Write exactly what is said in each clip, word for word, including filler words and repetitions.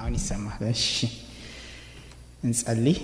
አሁን ይሰማል። እሺ እንጸልይ።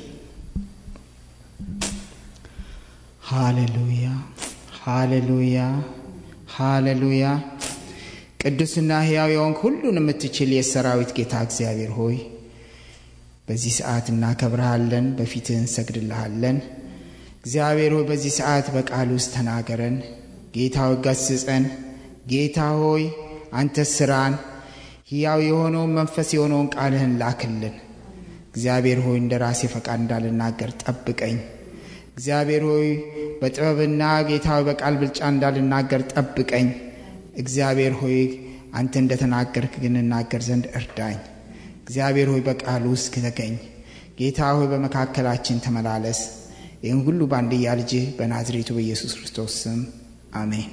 ሃሌሉያ ሃሌሉያ ሃሌሉያ። ቅዱስና ሕያው የሆንክ ሁሉን የምትችል የሰራዊት ጌታ እግዚአብሔር ሆይ በዚህ ሰዓት እናከብርሃለን፣ በፊትህ እንሰግድልሃለን። እግዚአብሔር ሆይ በዚህ ሰዓት በቃል ውስጥ ተናገረን። ጌታ ሆይ ገስጸን። ጌታ ሆይ አንተ ስራን ሕያው የሆነውን መንፈስ የሆነውን ቃልህን ላክልን። እግዚአብሔር ሆይ እንደ ራሴ ፈቃድ እንዳልናገር ጠብቀኝ። እግዚአብሔር ሆይ በጥበብና ጌታ ሆይ በቃል ብልጫ እንዳልናገር ጠብቀኝ። እግዚአብሔር ሆይ አንተ እንደተናገርክ ግን እናገር ዘንድ እርዳኝ። እግዚአብሔር ሆይ በቃል ውስጥ ተገኝ። ጌታ ሆይ በመካከላችን ተመላለስ። ይህን ሁሉ በአንድያ ልጅህ በናዝሬቱ በኢየሱስ ክርስቶስ ስም አሜን።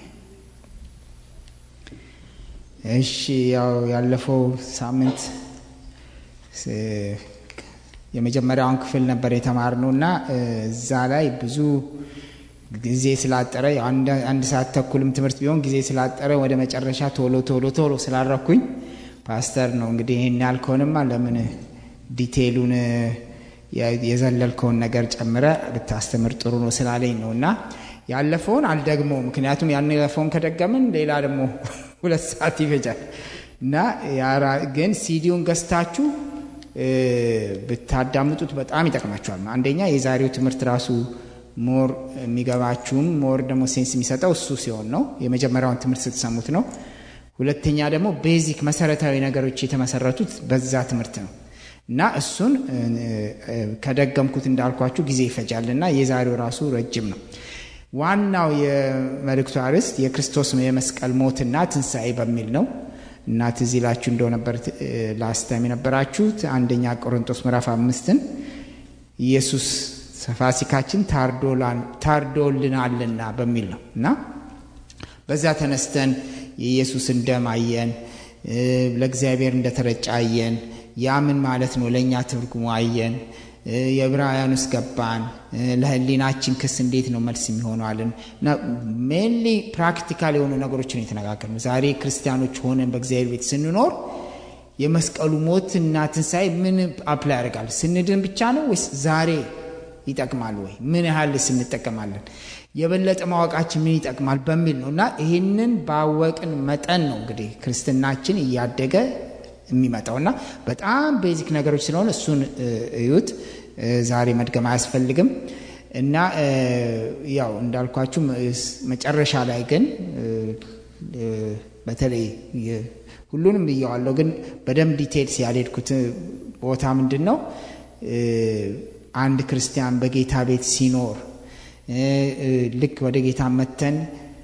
እሺ ያው ያለፈው ሳምንት የመጀመሪያውን ክፍል ነበር የተማርነውና እዛ ላይ ብዙ ጊዜ ስላጠረ አንድ አንድ ሰዓት ተኩልም ትምህርት ቢሆን ጊዜ ስላጠረ ወደ መጨረሻ ቶሎ ቶሎ ቶሎ ስላረኩኝ ፓስተር ነው እንግዲህ ይሄን ያልከውንማ ለምን ዲቴይሉን የዘለልከውን ነገር ጨምረ ብታስተምር ጥሩ ነው ስላለኝ ነውና ያለፈውን አልደግመው። ምክንያቱም ያን ያለፈውን ከደገምን ሌላ ደግሞ ሁለት ሰዓት ይፈጃል እና ያራ ግን ሲዲውን ገዝታችሁ ብታዳምጡት በጣም ይጠቅማችኋል። አንደኛ የዛሬው ትምህርት ራሱ ሞር የሚገባችሁም ሞር ደግሞ ሴንስ የሚሰጠው እሱ ሲሆን ነው፣ የመጀመሪያውን ትምህርት ስትሰሙት ነው። ሁለተኛ ደግሞ ቤዚክ መሰረታዊ ነገሮች የተመሰረቱት በዛ ትምህርት ነው እና እሱን ከደገምኩት እንዳልኳችሁ ጊዜ ይፈጃልና የዛሬው ራሱ ረጅም ነው። ዋናው የመልእክቱ አርዕስት የክርስቶስ የመስቀል ሞትና ትንሣኤ በሚል ነው እና ትዝ ይላችሁ እንደሆነ ነበር ላስት ታይም የነበራችሁት አንደኛ ቆሮንቶስ ምዕራፍ አምስትን ኢየሱስ ፋሲካችን ታርዶልናልና በሚል ነው እና በዛ ተነስተን የኢየሱስን ደም አየን፣ ለእግዚአብሔር እንደተረጨ አየን። ያ ምን ማለት ነው ለኛ ትርጉሙ አየን። የዕብራውያን ውስጥ ገባን። ለህሊናችን ክስ እንዴት ነው መልስ የሚሆነው አለን እና ሜንሊ ፕራክቲካል የሆኑ ነገሮችን የተነጋገርነው። ዛሬ ክርስቲያኖች ሆነን በእግዚአብሔር ቤት ስንኖር የመስቀሉ ሞትና ትንሣኤ ምን አፕላይ ያደርጋል? ስንድን ብቻ ነው ወይስ ዛሬ ይጠቅማል ወይ? ምን ያህል ስንጠቀማለን? የበለጠ ማወቃችን ምን ይጠቅማል በሚል ነውና ይሄንን ባወቅን መጠን ነው እንግዲህ ክርስትናችን እያደገ የሚመጣውና በጣም ቤዚክ ነገሮች ስለሆነ እሱን እዩት። ዛሬ መድገም አያስፈልግም እና ያው እንዳልኳችሁ መጨረሻ ላይ ግን በተለይ ሁሉንም ይያዋለው ግን በደም ዲቴይልስ ያልሄድኩት ቦታ ምንድነው አንድ ክርስቲያን በጌታ ቤት ሲኖር ልክ ወደ ጌታ መተን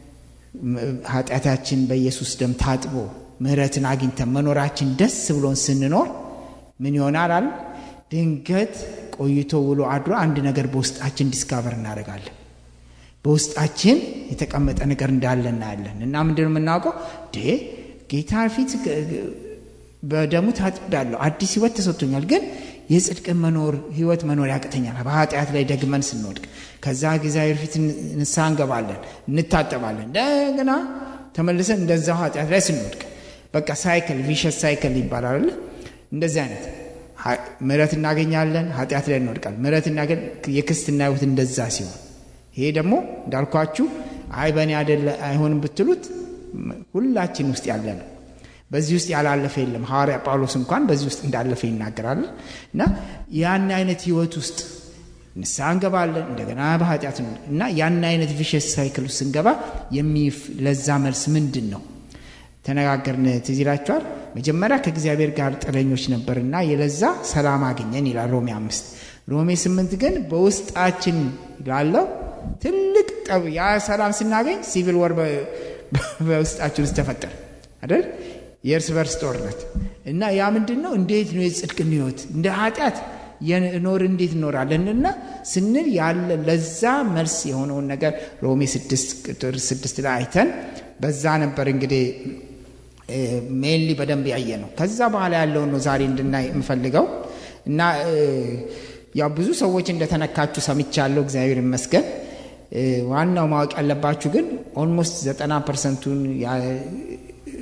ኃጢአታችን በኢየሱስ ደም ታጥቦ ምህረትን አግኝተን መኖራችን ደስ ብሎን ስንኖር ምን ይሆናል አለ? ድንገት ቆይቶ ውሎ አድሮ አንድ ነገር በውስጣችን ዲስካቨር እናደርጋለን። በውስጣችን የተቀመጠ ነገር እንዳለ እናያለን እና ምንድነው የምናውቀው? ዴ ጌታ ፊት በደሙ ታጥቤያለሁ፣ አዲስ ህይወት ተሰጥቶኛል፣ ግን የጽድቅ መኖር ህይወት መኖር ያቅተኛል በኃጢአት ላይ ደግመን ስንወድቅ። ከዛ እግዚአብሔር ፊት ንስሐ እንገባለን፣ እንታጠባለን፣ እንደገና ተመልሰን እንደዛው ኃጢአት ላይ ስንወድቅ በቃ ሳይክል ቪሸስ ሳይክል ይባላል አይደል? እንደዚህ አይነት ምህረት እናገኛለን፣ ኃጢአት ላይ እንወድቃለን፣ ምህረት እናገኝ የክርስትና ህይወት እንደዛ ሲሆን ይሄ ደግሞ እንዳልኳችሁ አይ በእኔ አይደለ አይሆንም ብትሉት ሁላችን ውስጥ ያለ ነው። በዚህ ውስጥ ያላለፈ የለም። ሐዋርያ ጳውሎስ እንኳን በዚህ ውስጥ እንዳለፈ ይናገራል እና ያን አይነት ህይወት ውስጥ ንስሐ እንገባለን፣ እንደገና በኃጢአት ነው እና ያን አይነት ቪሸስ ሳይክል ውስጥ እንገባ ለዛ መልስ ምንድን ነው ተነጋገርን። ትዝ ይላችኋል። መጀመሪያ ከእግዚአብሔር ጋር ጥረኞች ነበርና የለዛ ሰላም አገኘን ይላል ሮሜ አምስት። ሮሜ ስምንት ግን በውስጣችን ያለው ትልቅ ጠብ ያ ሰላም ስናገኝ ሲቪል ወር በውስጣችን ውስጥ ተፈጠረ አይደል? የእርስ በርስ ጦርነት እና ያ ምንድነው? እንዴት ነው የጽድቅ ህይወት እንደ ኃጢአት የኖር እንዴት እንኖራለንና ስንል ያለ ለዛ መልስ የሆነውን ነገር ሮሜ ስድስት ቁጥር ስድስት ላይ አይተን በዛ ነበር እንግዲህ ሜንሊ በደንብ ያየ ነው። ከዛ በኋላ ያለውን ነው ዛሬ እንድናይ የምፈልገው እና ያው ብዙ ሰዎች እንደተነካችሁ ሰምቻለሁ፣ እግዚአብሔር ይመስገን። ዋናው ማወቅ ያለባችሁ ግን ኦልሞስት ዘጠና ፐርሰንት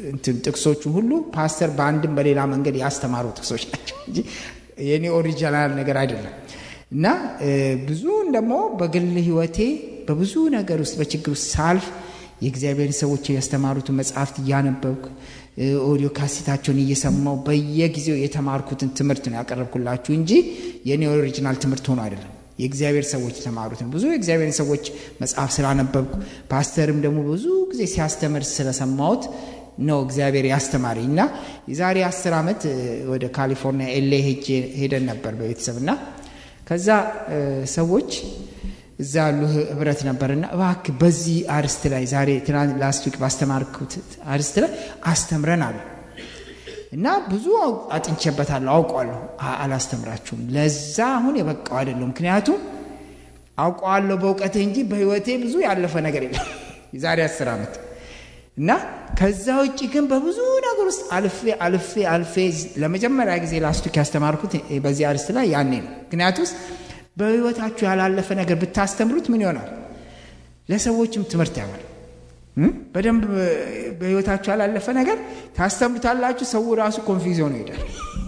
እንትን ጥቅሶቹ ሁሉ ፓስተር በአንድም በሌላ መንገድ ያስተማሩ ጥቅሶች ናቸው እንጂ የኔ ኦሪጂናል ነገር አይደለም። እና ብዙ ደግሞ በግል ህይወቴ በብዙ ነገር ውስጥ በችግር ውስጥ ሳልፍ የእግዚአብሔር ሰዎች ያስተማሩትን መጽሐፍት እያነበብኩ ኦዲዮ ካሴታቸውን እየሰማው በየጊዜው የተማርኩትን ትምህርት ነው ያቀርብኩላችሁ እንጂ የኔ ኦሪጂናል ትምህርት ሆኖ አይደለም። የእግዚአብሔር ሰዎች የተማሩትን ብዙ የእግዚአብሔር ሰዎች መጽሐፍ ስላነበብኩ ፓስተርም ደግሞ ብዙ ጊዜ ሲያስተምር ስለሰማሁት ነው እግዚአብሔር ያስተማረኝና የዛሬ አስር አመት ወደ ካሊፎርኒያ ኤልኤ ሄጄ ሄደን ነበር በቤተሰብና ከዛ ሰዎች እዛ ያሉ ህብረት ነበርና እባክህ በዚህ አርስት ላይ ዛሬ ትናንት ላስት ዊክ ባስተማርኩት አርስት ላይ አስተምረን አሉ እና ብዙ አጥንቼበታለሁ አውቀዋለሁ። አላስተምራችሁም ለዛ አሁን የበቃው አይደለም ምክንያቱም አውቀዋለሁ በእውቀቴ እንጂ በህይወቴ ብዙ ያለፈ ነገር የለም የዛሬ አስር አመት እና ከዛ ውጪ ግን በብዙ ነገር ውስጥ አልፌ አልፌ አልፌ ለመጀመሪያ ጊዜ ላስት ዊክ ያስተማርኩት በዚህ አርስት ላይ ያኔ ነው። ምክንያቱም በህይወታችሁ ያላለፈ ነገር ብታስተምሩት ምን ይሆናል? ለሰዎችም ትምህርት ያመጣል። በደንብ በህይወታችሁ ያላለፈ ነገር ታስተምሩታላችሁ ሰው ራሱ ኮንፊውዥን ይሄዳል።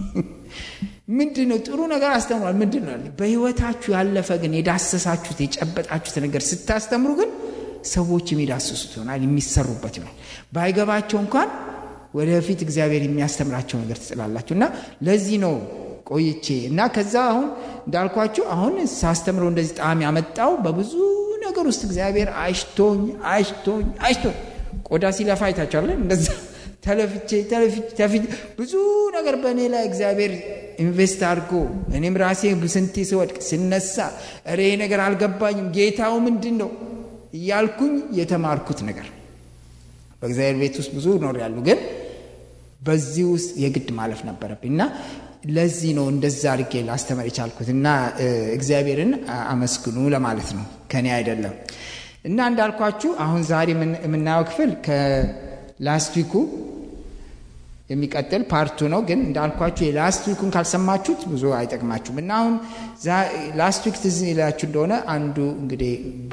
ምንድነው ጥሩ ነገር አስተምሯል ምንድነው? በህይወታችሁ ያለፈ ግን የዳሰሳችሁት የጨበጣችሁት ነገር ስታስተምሩ ግን ሰዎች የሚዳስሱት ይሆናል የሚሰሩበት ይሆናል። ባይገባቸው እንኳን ወደፊት እግዚአብሔር የሚያስተምራቸው ነገር ትጥላላችሁና ለዚህ ነው ቆይቼ እና ከዛ አሁን እንዳልኳችሁ አሁን ሳስተምረው እንደዚህ ጣም ያመጣው በብዙ ነገር ውስጥ እግዚአብሔር አይሽቶኝ አይሽቶኝ አይሽቶኝ ቆዳ ሲለፋ አይታችኋል እንደዛ ተለፍቼ ተለፍቼ ተፊት ብዙ ነገር በእኔ ላይ እግዚአብሔር ኢንቨስት አድርጎ እኔም ራሴ ብስንቴ ስወድቅ ስነሳ እሬ ነገር አልገባኝም ጌታው ምንድነው እያልኩኝ የተማርኩት ነገር በእግዚአብሔር ቤት ውስጥ ብዙ ኖር ያሉ ግን በዚህ ውስጥ የግድ ማለፍ ነበረብኝና ለዚህ ነው እንደዛ አድርጌ ላስተምር የቻልኩትና እግዚአብሔርን አመስግኑ ለማለት ነው ከኔ አይደለም። እና እንዳልኳችሁ አሁን ዛሬ የምናየው ክፍል ከላስት ዊኩ የሚቀጥል ፓርቱ ነው። ግን እንዳልኳችሁ የላስት ዊኩን ካልሰማችሁት ብዙ አይጠቅማችሁም። እና አሁን ላስት ዊክ ትዝ ይላችሁ እንደሆነ አንዱ እንግዲህ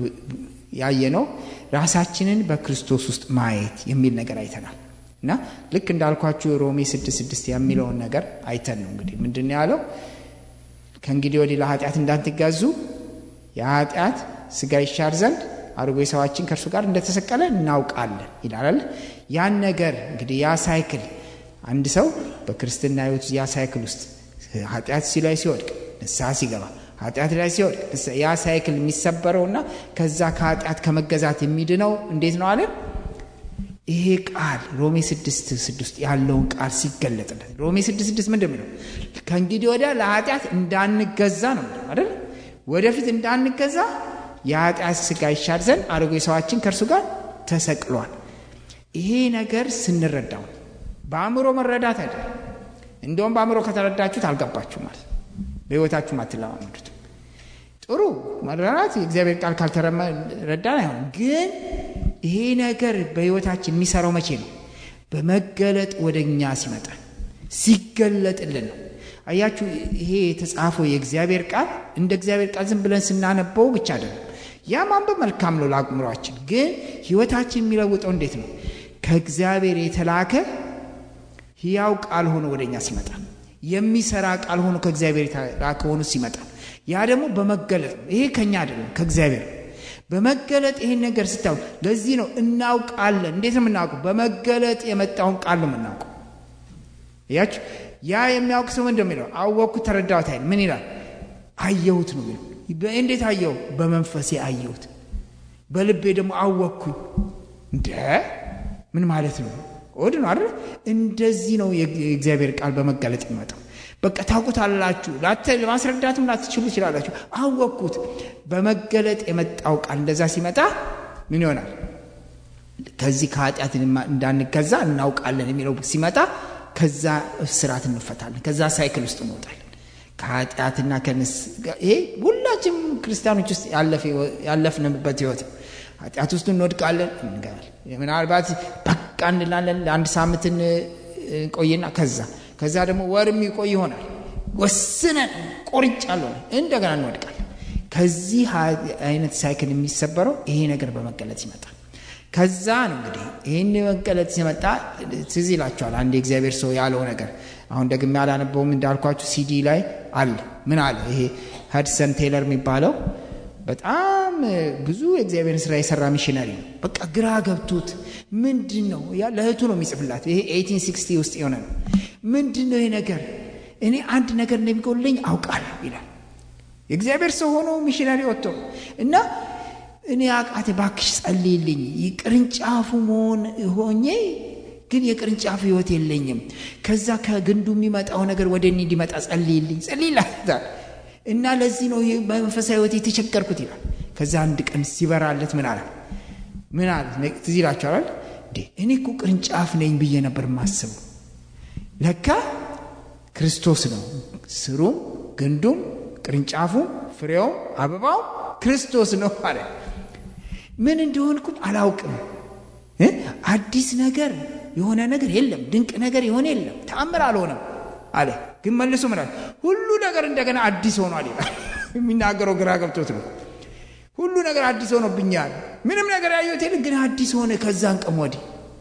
ያየነው ራሳችንን በክርስቶስ ውስጥ ማየት የሚል ነገር አይተናል። እና ልክ እንዳልኳችሁ ሮሜ ስድስት ስድስት የሚለውን ነገር አይተን ነው እንግዲህ ምንድነው ያለው? ከእንግዲህ ወዲህ ለኃጢአት እንዳትገዙ የኃጢአት ሥጋ ይሻር ዘንድ አሮጌው ሰዋችን ከእርሱ ጋር እንደተሰቀለ እናውቃለን ይላል። ያን ነገር እንግዲህ ያ ሳይክል አንድ ሰው በክርስትና ሕይወት ያ ሳይክል ውስጥ ኃጢአት ሲላይ ሲወድቅ ንስሐ ሲገባ ኃጢአት ላይ ሲወድቅ ያ ሳይክል የሚሰበረውና ከዛ ከኃጢአት ከመገዛት የሚድነው እንዴት ነው አለ? ይሄ ቃል ሮሜ ስድስት ስድስት ያለውን ቃል ሲገለጥለት ሮሜ ስድስት ስድስት ምንድነው? ከእንግዲህ ወዲያ ለኃጢአት እንዳንገዛ ነው አይደል? ወደፊት እንዳንገዛ የኃጢአት ሥጋ ይሻር ዘንድ አሮጌው ሰዋችን ከእርሱ ጋር ተሰቅሏል። ይሄ ነገር ስንረዳው በአእምሮ መረዳት አይደለም። እንደውም በአእምሮ ከተረዳችሁት አልገባችሁ ማለት በህይወታችሁ ማትለማመዱት ጥሩ መረዳት የእግዚአብሔር ቃል ካልተረዳን አይሆንም። ግን ይሄ ነገር በህይወታችን የሚሰራው መቼ ነው? በመገለጥ ወደኛ ሲመጣ ሲገለጥልን ነው። አያችሁ ይሄ የተጻፈው የእግዚአብሔር ቃል እንደ እግዚአብሔር ቃል ዝም ብለን ስናነበው ብቻ አይደለም። ያ ማንበብ መልካም ነው ለአእምሮአችን። ግን ህይወታችን የሚለውጠው እንዴት ነው? ከእግዚአብሔር የተላከ ሕያው ቃል ሆኖ ወደኛ ሲመጣ የሚሰራ ቃል ሆኖ ከእግዚአብሔር የተላከ ሆኖ ሲመጣ ያ ደግሞ በመገለጥ ይሄ ከኛ አይደለም ከእግዚአብሔር በመገለጥ ይሄን ነገር ስታው ለዚህ ነው እናውቃለን። እንዴት ነው የምናውቀው? በመገለጥ የመጣውን ቃል ነው የምናውቀው። ያች ያ የሚያውቅ ሰው እንደሚለው አወኩት ተረዳሁት አይደል? ምን ይላል? አየሁት ነው የሚለው። እንዴት አየው? በመንፈሴ አየሁት በልቤ ደግሞ አወኩኝ። እንደ ምን ማለት ነው? ወድ ነው አይደል? እንደዚህ ነው የእግዚአብሔር ቃል በመገለጥ የሚመጣው። በቃ ታውቁታላችሁ ለማስረዳትም ላትችሉ ይችላላችሁ። አወኩት በመገለጥ የመጣው ቃል እንደዛ ሲመጣ ምን ይሆናል? ከዚህ ከኃጢአት እንዳንገዛ እናውቃለን የሚለው ሲመጣ ከዛ እስራት እንፈታለን። ከዛ ሳይክል ውስጥ እንወጣለን። ከኃጢአትና ከነስ ይሄ ሁላችንም ክርስቲያኖች ውስጥ ያለፈ ያለፍንበት ህይወት ኃጢአት ውስጥ እንወድቃለን እንገባለን። ምናልባት በቃ እንላለን ለአንድ ሳምንት እንቆይና ከዛ ከዛ ደግሞ ወርም ይቆይ ይሆናል። ወስነን ቆርጫለሁ እንደገና እንወድቃለን። ከዚህ አይነት ሳይክል የሚሰበረው ይሄ ነገር በመገለጥ ይመጣል። ከዛ ነው እንግዲህ ይሄን መገለጥ ሲመጣ ትዝ ይላችኋል አንድ የእግዚአብሔር ሰው ያለው ነገር አሁን ደግሜ አላነበውም እንዳልኳችሁ ሲዲ ላይ አለ ምን አለ ይሄ ሃድሰን ቴይለር የሚባለው በጣም ብዙ የእግዚአብሔርን ስራ የሰራ ሚሽነሪ ነው በቃ ግራ ገብቶት ምንድነው ያ ለእህቱ ነው የሚጽፍላት ይሄ eighteen sixty ውስጥ የሆነ ነው ምንድነው ይሄ ነገር እኔ አንድ ነገር እንደሚጎልኝ አውቃለሁ ይላል የእግዚአብሔር ሰው ሆኖ ሚሽነሪ ወጥቶ እና እኔ አቃተ ባክሽ ጸልይልኝ ይቅርንጫፉ መሆን ሆኜ ግን የቅርንጫፉ ህይወት የለኝም ከዛ ከግንዱ የሚመጣው ነገር ወደኔ እንዲመጣ ጸልይልኝ ጸልይላታ እና ለዚህ ነው በመንፈሳዊ ህይወት የተቸገርኩት ይላል ከዛ አንድ ቀን ሲበራለት ምን አለ ምን አለ ትዝ ይላችኋል እንዴ እኔ እኮ ቅርንጫፍ ነኝ ብዬ ነበር ማስበው ለካ ክርስቶስ ነው ስሩም ግንዱም ቅርንጫፉም ፍሬው አበባው ክርስቶስ ነው አለ ምን እንደሆንኩ አላውቅም እ አዲስ ነገር የሆነ ነገር የለም ድንቅ ነገር የሆነ የለም ተአምር አልሆነም አለ ግን መልሶ ምን አለ ሁሉ ነገር እንደገና አዲስ ሆኗል ይላል የሚናገረው ግራ ገብቶት ነው ሁሉ ነገር አዲስ ሆኖብኛል ምንም ነገር ያየሁት የለም ግን አዲስ ሆነ ከዛን ቀን ወዲህ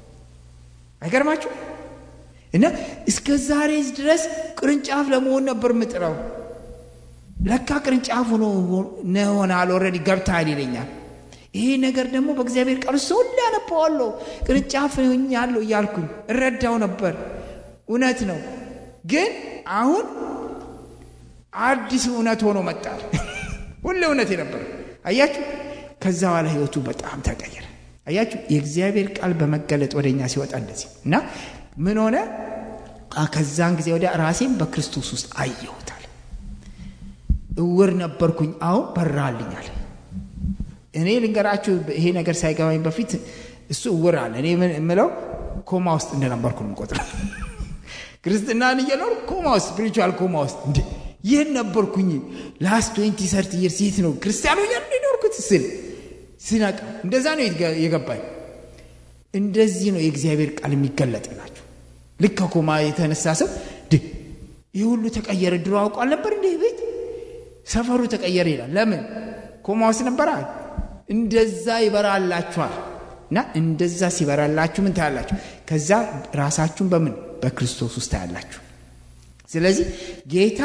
አይገርማችሁ እና እስከ ዛሬ ድረስ ቅርንጫፍ ለመሆን ነበር ምጥራው ለካ ቅርንጫፉ ነው ነውናል ኦሬዲ ገብታል ይለኛል ይሄ ነገር ደግሞ በእግዚአብሔር ቃል ሁሉ ያነበዋለሁ ቅርንጫፍ ሆኛለሁ እያልኩኝ እረዳው ነበር እውነት ነው ግን አሁን አዲስ እውነት ሆኖ መጣል ሁሉ እውነት ነበር አያችሁ ከዛ በኋላ ህይወቱ በጣም ተቀየረ አያችሁ የእግዚአብሔር ቃል በመገለጥ ወደኛ ሲወጣ እንደዚህ እና ምን ሆነ ከዛን ጊዜ ወዲያ ራሴን በክርስቶስ ውስጥ አየሁታል እውር ነበርኩኝ አሁን በራልኛል እኔ ልንገራችሁ ይሄ ነገር ሳይገባኝ በፊት እሱ እውር አለ እኔ ምለው ኮማ ውስጥ እንደነበርኩ ነው ቆጥረው ክርስትናን እየኖር ኮማ ውስጥ ስፒሪቹዋል ኮማ ውስጥ እንዴ ይሄን ነበርኩኝ ላስት twenty thirty years ይት ነው ክርስቲያኑ ያንኖርኩት ስል ሲናቀ እንደዛ ነው የገባኝ እንደዚህ ነው የእግዚአብሔር ቃል የሚገለጥላችሁ ልክ ኮማ የተነሳ ሰው ይሄ ሁሉ ተቀየረ ድሮ አውቃል ነበር እንዴ ቤት ሰፈሩ ተቀየረ ይላል ለምን ኮማ ውስጥ ነበር እንደዛ ይበራላችኋል እና እንደዛ ሲበራላችሁ ምን ታያላችሁ ከዛ ራሳችሁን በምን በክርስቶስ ውስጥ ታያላችሁ ስለዚህ ጌታ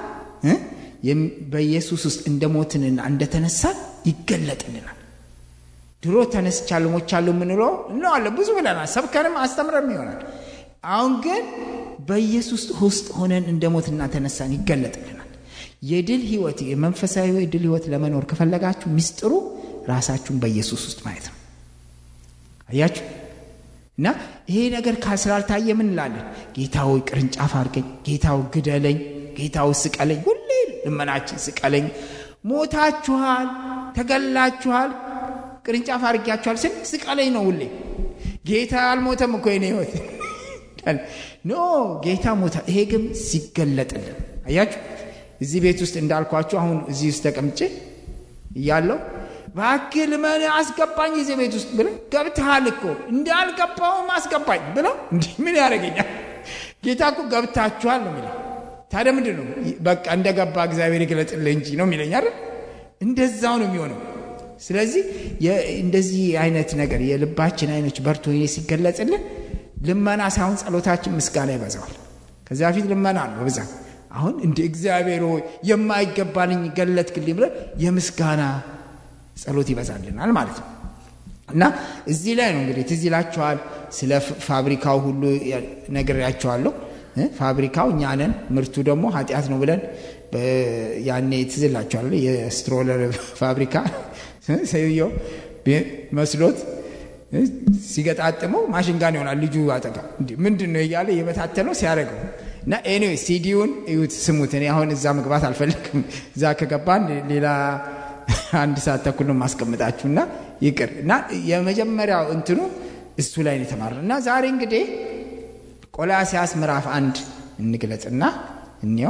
በኢየሱስ ውስጥ እንደሞትንና እንደተነሳ ይገለጥልናል ድሮ ተነስቻለሁ ሞቻለሁ ምንለው ነው አለ ብዙ ብለናል ሰብከንም አስተምረም ይሆናል አሁን ግን በኢየሱስ ውስጥ ሆነን እንደሞትና ተነሳን ይገለጥልናል የድል ህይወት የመንፈሳዊ የድል ህይወት ለመኖር ከፈለጋችሁ ሚስጥሩ ራሳችሁን በኢየሱስ ውስጥ ማየት ነው አያችሁ እና ይሄ ነገር ካስላልታየ ምን ይላል ጌታው ቅርንጫፍ አርገኝ ጌታው ግደለኝ ጌታው ስቀለኝ ሁሌ ልመናችን ስቀለኝ ሞታችኋል ተገላችኋል ቅርንጫፍ አርጋችኋል ስቀለኝ ነው ሁሌ ጌታ አልሞተም እኮ የኔ ህይወት ኖ ጌታ ሞታ ይሄ ግን ሲገለጥልን አያችሁ እዚህ ቤት ውስጥ እንዳልኳችሁ አሁን እዚህ ውስጥ ተቀምጬ ይያለው ባክል ማን አስገባኝ እዚህ ቤት ውስጥ ብለ ገብተሃል እኮ እንዳልገባው ማስገባኝ ብለ እንዴ ምን ያረጋኛል ጌታ እኮ ገብታችኋል ነው የሚለው ታዲያ ምንድነው በቃ እንደገባ እግዚአብሔር ይገለጥልህ እንጂ ነው የሚለኝ አይደል እንደዛው ነው የሚሆነው ስለዚህ እንደዚህ አይነት ነገር የልባችን አይኖች በርቶ ይሄ ሲገለጽልን ልመና ሳይሆን ጸሎታችን ምስጋና ይበዛዋል ከዛ ፊት ልመና ነው በዛ አሁን እንደ እግዚአብሔር ሆይ የማይገባልኝ ገለጥክልኝ ብለ የምስጋና ጸሎት ይበዛልናል ማለት ነው እና እዚህ ላይ ነው እንግዲህ ትዝ ይላችኋል ስለ ፋብሪካው ሁሉ ነግሬያችኋለሁ ፋብሪካው እኛ ነን ምርቱ ደግሞ ኃጢያት ነው ብለን ያኔ ትዝ ይላችኋል የስትሮለር ፋብሪካ ሰውየው መስሎት ሲገጣጥመው ማሽን ጋር ይሆናል ልጁ አጠጋ እንዴ ምንድነው ይያለ የበታተለው ሲያረጋው እና ኤኒዌይ ሲዲውን እዩት ስሙት እኔ አሁን እዛ መግባት አልፈልግም እዛ ከገባን ሌላ አንድ ሰዓት ተኩል ነው ማስቀምጣችሁና ይቅር እና የመጀመሪያው እንትኑ እሱ ላይ ነው ተማርና ዛሬ እንግዲህ ቆላስያስ ምዕራፍ አንድ እንግለጽና እንየው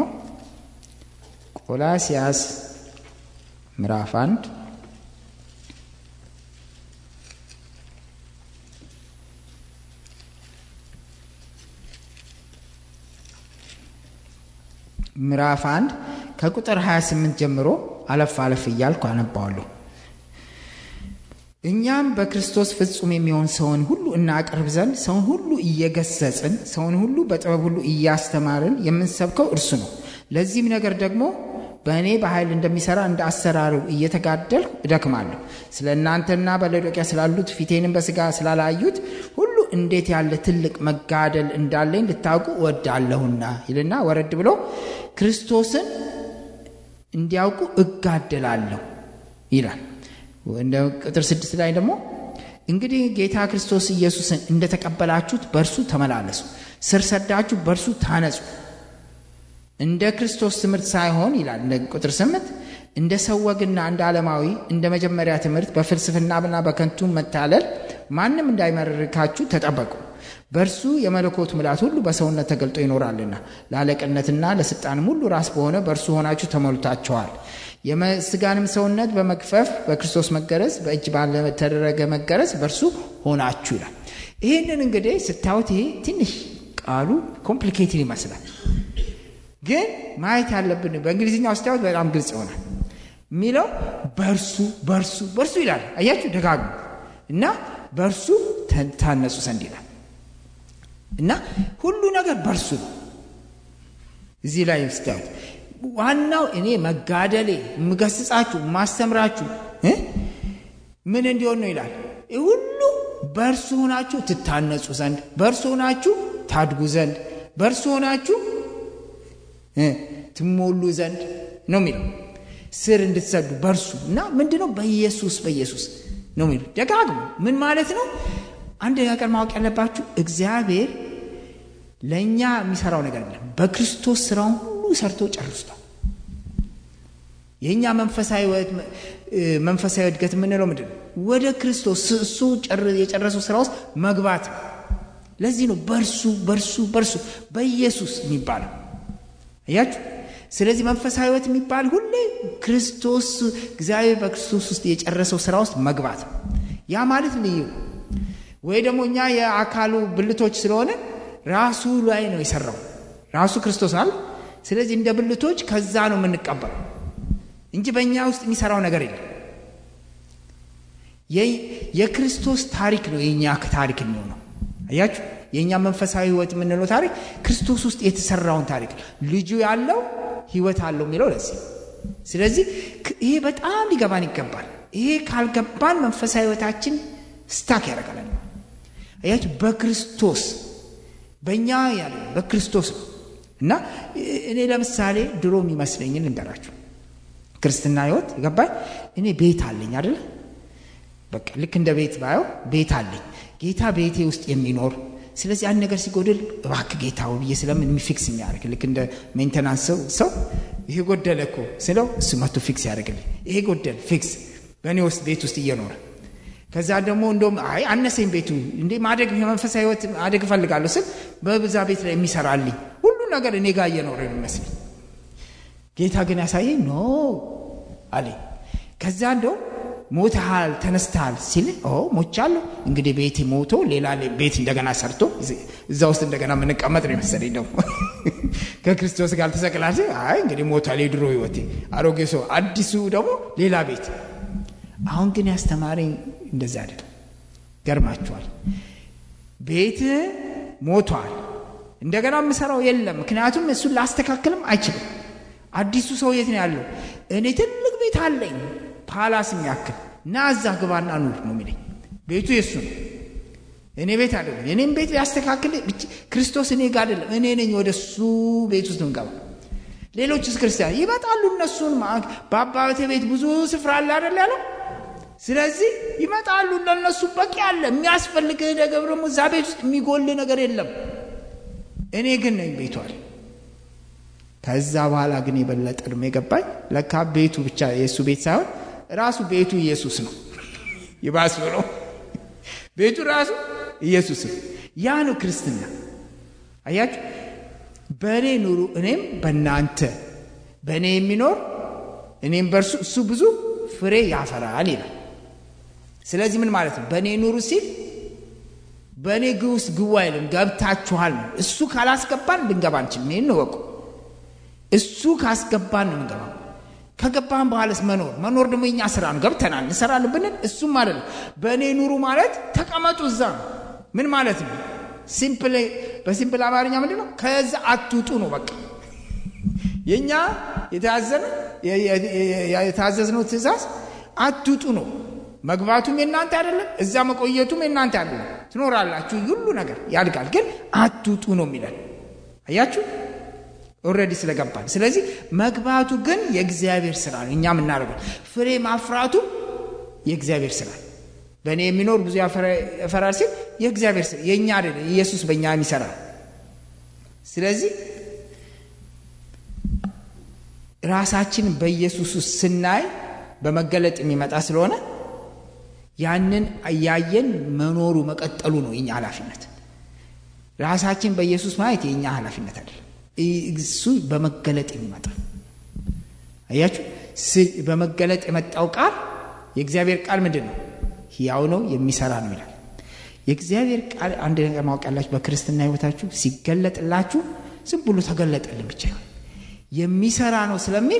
ቆላስያስ ምዕራፍ አንድ ምዕራፍ አንድ ከቁጥር ሃያ ስምንት ጀምሮ አለፍ አለፍ ይያልኩ አነባዋለሁ እኛም በክርስቶስ ፍጹም የሚሆን ሰውን ሁሉ እናቀርብ ዘንድ ሰውን ሁሉ እየገሰጽን ሰውን ሁሉ በጥበብ ሁሉ እያስተማርን የምንሰብከው እርሱ ነው። ለዚህም ነገር ደግሞ በእኔ በኃይል እንደሚሰራ እንደ አሰራሩ እየተጋደልኩ እደክማለሁ። ስለ እናንተና በሎዶቅያ ስላሉት ፊቴንም በሥጋ ስላላዩት ሁሉ እንዴት ያለ ትልቅ መጋደል እንዳለኝ ልታውቁ እወዳለሁና ይልና ወረድ ብሎ ክርስቶስን እንዲያውቁ እጋደላለሁ ይላል። እንደ ቁጥር ስድስት ላይ ደግሞ እንግዲህ ጌታ ክርስቶስ ኢየሱስን እንደተቀበላችሁት በእርሱ ተመላለሱ፣ ስር ሰዳችሁ በእርሱ ታነጹ፣ እንደ ክርስቶስ ትምህርት ሳይሆን ይላል እንደ ቁጥር ስምንት እንደ ሰው ወግና እንደ ዓለማዊ እንደ መጀመሪያ ትምህርት በፍልስፍናና በከንቱ መታለል ማንም እንዳይመርካችሁ ተጠበቁ። በእርሱ የመለኮት ምላት ሁሉ በሰውነት ተገልጦ ይኖራልና ለአለቅነትና ለስልጣንም ሁሉ ራስ በሆነ በእርሱ ሆናችሁ ተሞልታችኋል። የሥጋንም ሰውነት በመግፈፍ በክርስቶስ መገረዝ በእጅ ባልተደረገ መገረዝ በእርሱ ሆናችሁ ይላል። ይህንን እንግዲህ ስታዩት ይሄ ትንሽ ቃሉ ኮምፕሊኬትድ ይመስላል፣ ግን ማየት ያለብን በእንግሊዝኛው ስታዩት በጣም ግልጽ ይሆናል። የሚለው በእርሱ በእርሱ በእርሱ ይላል። አያችሁ ደጋግሞ እና በእርሱ ታነጹ ዘንድ ይላል እና ሁሉ ነገር በእርሱ ነው። እዚህ ላይ ስታዩት ዋናው እኔ መጋደሌ የምገስጻችሁ ማስተምራችሁ ምን እንዲሆን ነው ይላል። ሁሉ በእርሱ ሆናችሁ ትታነጹ ዘንድ፣ በእርሱ ሆናችሁ ታድጉ ዘንድ፣ በእርሱ ሆናችሁ ትሞሉ ዘንድ ነው የሚለው። ስር እንድትሰዱ በእርሱ እና ምንድነው በኢየሱስ በኢየሱስ ነው የሚለው ደጋግሞ። ምን ማለት ነው? አንድ ነገር ማወቅ ያለባችሁ እግዚአብሔር ለኛ የሚሰራው ነገር የለም። በክርስቶስ ስራውን ሁሉ ሰርቶ ጨርሷል። የኛ መንፈሳዊ መንፈሳዊ እድገት የምንለው ምንድነው? ወደ ክርስቶስ እሱ የጨረሰው ስራ ውስጥ መግባት ነው። ለዚህ ነው በእርሱ በእርሱ በእርሱ በኢየሱስ የሚባለው። አያችሁ? ስለዚህ መንፈሳዊ ህይወት የሚባል ሁሌ ክርስቶስ እግዚአብሔር በክርስቶስ ውስጥ የጨረሰው ስራ ውስጥ መግባት ነው። ያ ማለት ልዩ ወይ ደግሞ እኛ የአካሉ ብልቶች ስለሆነ ራሱ ላይ ነው የሰራው ራሱ ክርስቶስ አለ። ስለዚህ እንደ ብልቶች ከዛ ነው የምንቀበለው እንጂ በእኛ ውስጥ የሚሰራው ነገር የለም። የክርስቶስ ታሪክ ነው የኛ ታሪክ የሚሆነው። አያችሁ? የኛ መንፈሳዊ ህይወት የምንለው ታሪክ ክርስቶስ ውስጥ የተሰራውን ታሪክ ልጁ ያለው ህይወት አለው የሚለው ለዚህ። ስለዚህ ይሄ በጣም ሊገባን ይገባል። ይሄ ካልገባን መንፈሳዊ ህይወታችን ስታክ ያደርጋል። አያችሁ? በክርስቶስ በእኛ ያለው በክርስቶስ ነው እና እኔ ለምሳሌ ድሮ የሚመስለኝን ልንገራችሁ። ክርስትና ህይወት ይገባል። እኔ ቤት አለኝ አይደል? በቃ ልክ እንደ ቤት ባየው ቤት አለኝ፣ ጌታ ቤቴ ውስጥ የሚኖር። ስለዚህ አንድ ነገር ሲጎድል እባክህ ጌታው ብዬ ስለምን የሚፊክስ የሚያደርግ ልክ እንደ ሜንቴናንስ ሰው ይሄ ጎደለ እኮ ስለው እሱ መጥቶ ፊክስ ያደርግልኝ። ይሄ ጎደል ፊክስ በእኔ ውስጥ ቤት ውስጥ እየኖረ ከዛ ደግሞ እንደውም አይ አነሰኝ ቤቱ እንዴ ማደግ የመንፈሳዊ ህይወት ማደግ እፈልጋለሁ ስል በብዛ ቤት ላይ የሚሰራልኝ ሁሉ ነገር እኔ ጋር እየኖረ ነው የሚመስለኝ። ጌታ ግን ያሳየኝ ኖ አለ። ከዛ እንደው ሞተሃል ተነስተሃል ሲል ኦ ሞቻለሁ እንግዲህ ቤቴ ሞቶ ሌላ ቤት እንደገና ሰርቶ እዛ ውስጥ እንደገና ምን ቀመጥ ነው መሰለኝ ነው ከክርስቶስ ጋር ተሰቅላለ። አይ እንግዲህ ሞታል የድሮ ህይወቴ አሮጌ ሰው አዲሱ ደግሞ ሌላ ቤት። አሁን ግን ያስተማረኝ እንደዛ አይደለም። ገርማችኋል? ቤት ሞቷል እንደገና የምሰራው የለም። ምክንያቱም እሱን ላስተካክልም አይችልም። አዲሱ ሰው የት ነው ያለው? እኔ ትልቅ ቤት አለኝ ፓላስ የሚያክል ናዛ ግባና ኑር ነው የሚለኝ። ቤቱ የሱ ነው፣ እኔ ቤት አይደለም። እኔም ቤት ሊያስተካክል ክርስቶስ እኔ ጋር አይደለም፣ እኔ ነኝ ወደሱ ቤት ውስጥ እንገባ። ሌሎችስ ክርስቲያን ይመጣሉ፣ እነሱን በአባቴ ቤት ብዙ ስፍራ አለ አይደል ያለው። ስለዚህ ይመጣሉ፣ ለነሱ በቂ አለ። የሚያስፈልግህ ነገር ደግሞ እዛ ቤት ውስጥ የሚጎል ነገር የለም። እኔ ግን ነኝ ቤቱ አለ። ከዛ በኋላ ግን የበለጠ ደግሞ የገባኝ ለካ ቤቱ ብቻ የሱ ቤት ሳይሆን ራሱ ቤቱ ኢየሱስ ነው። ይባስ ብሎ ቤቱ ራሱ ኢየሱስ ነው። ያ ነው ክርስትና። አያችሁ? በእኔ ኑሩ እኔም በእናንተ፣ በእኔ የሚኖር እኔም በእርሱ እሱ ብዙ ፍሬ ያፈራል ይላል። ስለዚህ ምን ማለት ነው? በእኔ ኑሩ ሲል በእኔ ግውስ ግቡ አይልም፣ ገብታችኋል ነው። እሱ ካላስገባን ልንገባ አንችልም። ይህን ወቁ። እሱ ካስገባን ነው እንገባ። ከገባን በኋላስ መኖር መኖር ደግሞ የኛ ስራ ነው። ገብተናል እንሰራለን ብንል እሱም አይደለም። በእኔ ኑሩ ማለት ተቀመጡ እዛ ምን ማለት ነው? ሲምፕል በሲምፕል አማርኛ ምንድነው? ከዛ አትውጡ ነው በቃ። የኛ የታዘዘ የታዘዝነው ትእዛዝ አትውጡ ነው። መግባቱም የናንተ አይደለም፣ እዛ መቆየቱም የናንተ አይደለም። ትኖራላችሁ፣ ሁሉ ነገር ያድጋል፣ ግን አትውጡ ነው የሚለን። አያችሁ ኦሬዲ ስለገባን። ስለዚህ መግባቱ ግን የእግዚአብሔር ስራ ነው፣ እኛ ምናደርገው። ፍሬ ማፍራቱ የእግዚአብሔር ስራ ነው። በእኔ የሚኖር ብዙ ያፈራል ሲል የእግዚአብሔር ስራ የኛ አይደለም፣ ኢየሱስ በእኛ የሚሰራ። ስለዚህ ራሳችን በኢየሱስ ውስጥ ስናይ በመገለጥ የሚመጣ ስለሆነ ያንን ያየን መኖሩ መቀጠሉ ነው የኛ ኃላፊነት። ራሳችን በኢየሱስ ማየት የኛ ኃላፊነት አይደለም፣ እሱ በመገለጥ የሚመጣ። አያችሁ በመገለጥ የመጣው ቃል የእግዚአብሔር ቃል ምንድነው? ሕያው ነው፣ የሚሰራ ነው ይላል። የእግዚአብሔር ቃል አንድ ነገር ማወቅ ያላችሁ በክርስትና ሕይወታችሁ ሲገለጥላችሁ ዝም ብሎ ተገለጠልን ብቻ ይሆን የሚሰራ ነው ስለሚል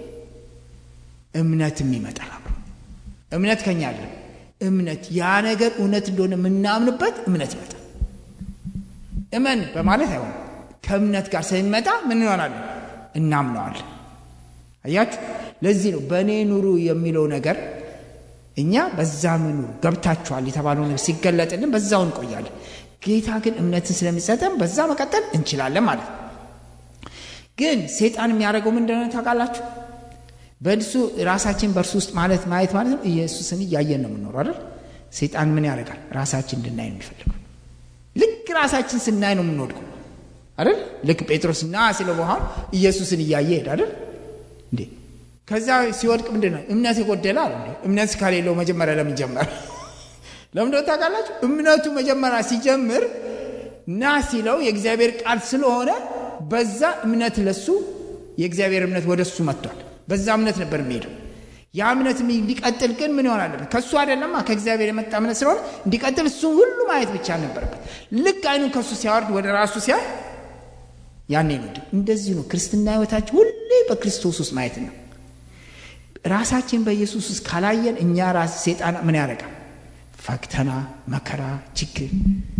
እምነትም ይመጣል አብሮ። እምነት ከኛ አለ እምነት ያ ነገር እውነት እንደሆነ የምናምንበት እምነት ይመጣል። እመን በማለት አይሆን ከእምነት ጋር ሲመጣ ምን ይሆናል? እናምነዋለን። አያችሁ ለዚህ ነው በእኔ ኑሩ የሚለው ነገር እኛ በዛ ኑሩ ገብታችኋል የተባለው ነገር ሲገለጥልን በዛው እንቆያለን። ጌታ ግን እምነትን ስለሚሰጠን በዛ መቀጠል እንችላለን ማለት ነው። ግን ሰይጣን የሚያደርገው ምንድነው ታውቃላችሁ? በእሱ ራሳችን በእርሱ ውስጥ ማለት ማየት ማለት ነው ኢየሱስን እያየን ነው የምንኖረው አይደል? ሰይጣን ምን ያደርጋል? ራሳችን እንድናይ ነው የሚፈልገው። ልክ ራሳችን ስናይ ነው የምንወድቀው አይደል? ልክ ጴጥሮስ ና ሲለው በኋላ ኢየሱስን እያየ ሄደ አይደል እንዴ? ከዛ ሲወድቅ ምንድነው? እምነት የጎደለ አይደል? እምነት ካሌለው መጀመሪያ ለምን ጀመረ? ለምን ነው ታውቃላችሁ? እምነቱ መጀመሪያ ሲጀምር ና ሲለው የእግዚአብሔር ቃል ስለሆነ በዛ እምነት ለሱ የእግዚአብሔር እምነት ወደሱ መጥቷል። በዛ እምነት ነበር የሚሄደው። ያ እምነት እንዲቀጥል ግን ምን ይሆናል? ከሱ አይደለም ከእግዚአብሔር የመጣ እምነት ስለሆነ እንዲቀጥል እሱ ሁሉ ማየት ብቻ ነበርበት። ልክ አይኑን ከሱ ሲያወርድ ወደ ራሱ ሲያይ ያኔ ነው። እንደዚህ ነው ክርስትና ሕይወታችን ሁሌ በክርስቶስ ውስጥ ማየት ነው። ራሳችን በኢየሱስ ውስጥ ካላየን እኛ ራስ ሰይጣን ምን ያደርጋል? ፈተና፣ መከራ፣ ችግር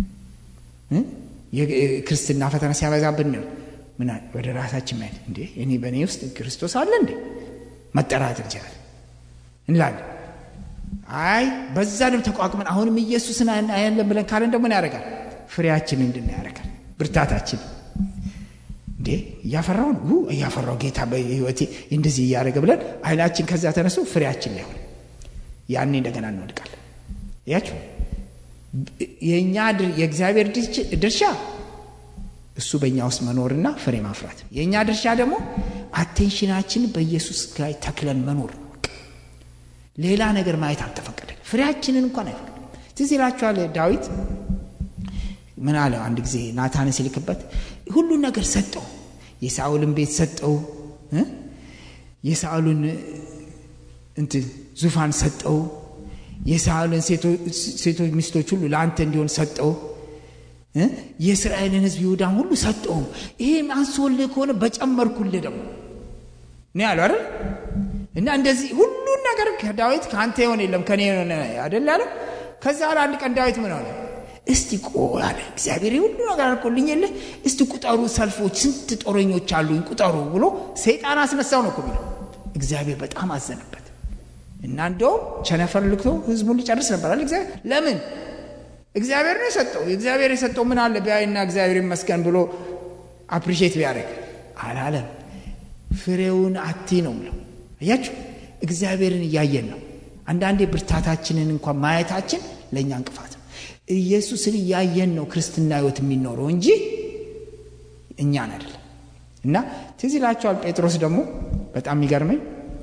የክርስትና ፈተና ሲያበዛብን ነው ምን ወደ ራሳችን ማየት እንዴ እኔ በእኔ ውስጥ ክርስቶስ አለ እንዴ መጠራጠር ይችላል እንላለን። አይ በዛንም ተቋቁመን አሁንም ኢየሱስን አያለን ብለን ካለን ደግሞ ምን ያደርጋል? ፍሬያችን እንድናይ ያደርጋል። ብርታታችን እንዴ ያፈራው ነው ያፈራው ጌታ በህይወቴ እንደዚህ ያደረገ ብለን አይናችን ከዛ ተነሱ ፍሬያችን ላይ ሆነ ያኔ እንደገና እንወድቃለን። ያችሁ የኛ የእግዚአብሔር ድርሻ እሱ በእኛ ውስጥ መኖርና ፍሬ ማፍራት። የኛ ድርሻ ደግሞ አቴንሽናችን በኢየሱስ ላይ ተክለን መኖር ነው። ሌላ ነገር ማየት አልተፈቀደም። ፍሬያችንን እንኳን አይፈቅድም። ትዝ ይላችኋል ዳዊት ምን አለ አንድ ጊዜ ናታንን ሲልክበት ሁሉን ነገር ሰጠው። የሳኦልን ቤት ሰጠው፣ የሳኦልን እንት ዙፋን ሰጠው፣ የሳኦልን ሴቶች ሚስቶች ሁሉ ለአንተ እንዲሆን ሰጠው፣ የእስራኤልን ሕዝብ ይሁዳን ሁሉ ሰጠው። ይሄም አንሶልህ ከሆነ በጨመርኩልህ ደግሞ ነው ያለው አይደል? እና እንደዚህ ሁሉን ነገር ከዳዊት ካንተ የሆነ የለም ከኔ የሆነ አይደል አለ። ከዛ አንድ ቀን ዳዊት ምን አለ? እስቲ ቆይ አለ እግዚአብሔር ሁሉ ነገር አልቆልኝ የለ እስቲ ቁጠሩ ሰልፎች ስንት ጦረኞች አሉኝ ቁጠሩ ብሎ ሰይጣን አስነሳው ነው እኮ ቢለው። እግዚአብሔር በጣም አዘነበት እና እንደው ቸነፈር ልክቶ ህዝቡን ሊጨርስ ነበር አለ እግዚአብሔር። ለምን? እግዚአብሔር ነው የሰጠው። እግዚአብሔር የሰጠው ምን አለ ቢያይና እግዚአብሔር ይመስገን ብሎ አፕሪሺየት ቢያደርግ አላለም። ፍሬውን አቲ ነው ብለው። አያችሁ እግዚአብሔርን እያየን ነው። አንዳንዴ ብርታታችንን እንኳን ማየታችን ለኛ እንቅፋት ነው። ኢየሱስን እያየን ነው ክርስትና ሕይወት የሚኖረው እንጂ እኛን አይደለም። እና ትዝ ይላችኋል ጴጥሮስ ደግሞ በጣም የሚገርመኝ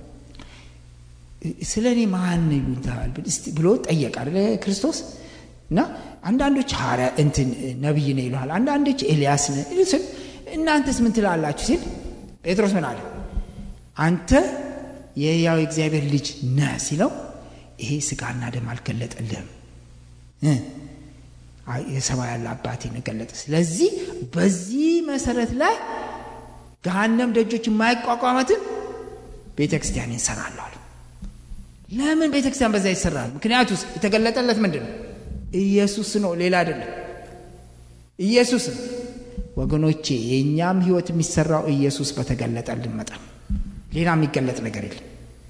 ስለኔ ማን ይሉታል ብሎ ጠየቀ አይደል ክርስቶስ። እና አንዳንዶች ሐዋርያ እንትን ነብይ ነው ይላል፣ አንዳንዶች ኤልያስ ነው ይሉት። እናንተስ ምን ትላላችሁ ሲል ጴጥሮስ ምን አለ? አንተ የሕያው እግዚአብሔር ልጅ ነህ ሲለው ይሄ ስጋና ደም አልገለጠልህም እ የሰማይ ያለ አባቴ ነው ገለጠ። ስለዚህ በዚህ መሰረት ላይ ገሃነም ደጆች የማይቋቋማትን ቤተክርስቲያን እንሰራለሁ አለ። ለምን ቤተክርስቲያን በዛ ይሰራል? ምክንያቱስ የተገለጠለት ምንድነው? ኢየሱስ ነው፣ ሌላ አይደለም። ኢየሱስ ነው ወገኖቼ። የኛም ህይወት የሚሰራው ኢየሱስ በተገለጠልን መጠን፣ ሌላ የሚገለጥ ነገር የለም።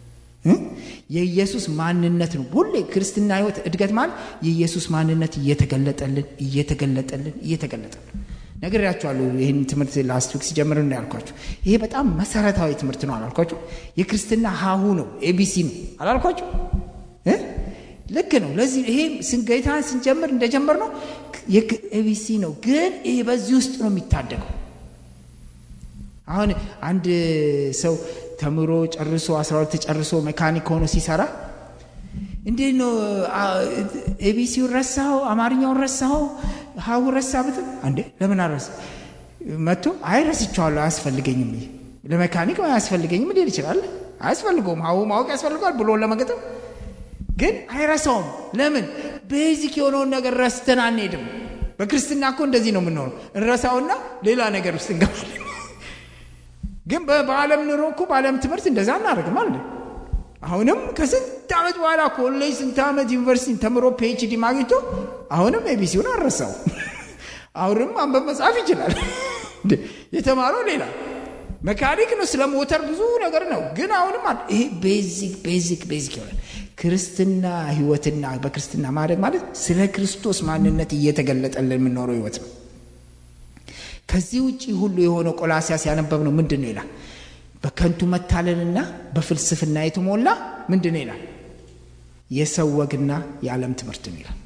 የኢየሱስ ማንነት ነው ሁሌ ክርስትና ህይወት እድገት ማለት የኢየሱስ ማንነት እየተገለጠልን እየተገለጠልን እየተገለጠልን ነግሬያችኋለሁ። ይሄን ትምህርት ላስት ዊክ ሲጀምር ነው ያልኳችሁ። ይሄ በጣም መሰረታዊ ትምህርት ነው አላልኳችሁ? የክርስትና ሀሁ ነው፣ ኤቢሲ ነው አላልኳችሁ? እ ልክ ነው። ለዚህ ይሄ ስንገይታን ስንጀምር እንደጀመር ነው የኤቢሲ ነው። ግን ይሄ በዚህ ውስጥ ነው የሚታደገው። አሁን አንድ ሰው ተምሮ ጨርሶ አስራ ሁለት ጨርሶ ሜካኒክ ሆኖ ሲሰራ እንዴት ነው ኤቢሲውን ረሳው፣ አማርኛውን ረሳው፣ ሀው ረሳብት እንዴ? ለምን አረሳ? መጥቶ አይረስቻለሁ አያስፈልገኝም፣ ለሜካኒክ አያስፈልገኝም ሊል ይችላል። አያስፈልገውም፣ ሀው ማወቅ ያስፈልጋል ብሎ ለመገጠም ግን አይረሳውም። ለምን? ቤዚክ የሆነውን ነገር ረስተን አንሄድም። በክርስትና እኮ እንደዚህ ነው የምንሆነው። እንረሳውና ሌላ ነገር ውስጥ እንገባለን። ግን በዓለም ኑሮ እኮ በዓለም ትምህርት እንደዛ እናደርግ ማለት ነው። አሁንም ከስንት ዓመት በኋላ ኮሌጅ ስንት ዓመት ዩኒቨርሲቲ ተምሮ ፒኤችዲ ማግኘቶ አሁንም ኤቢሲውን አረሳው። አሁንም አንበብ መጻፍ ይችላል። የተማረው ሌላ ሜካኒክ ነው፣ ስለ ሞተር ብዙ ነገር ነው። ግን አሁንም ይሄ ቤዚክ ቤዚክ ቤዚክ ይሆናል። ክርስትና ህይወትና በክርስትና ማድረግ ማለት ስለ ክርስቶስ ማንነት እየተገለጠልን የምንኖረው ህይወት ነው። ከዚህ ውጪ ሁሉ የሆነ ቆላስያስ ያነበብ ነው ምንድነው ይላል? በከንቱ መታለልና በፍልስፍና የተሞላ ምንድነው ይላል? የሰው ወግና የዓለም ትምህርት ነው ይላል።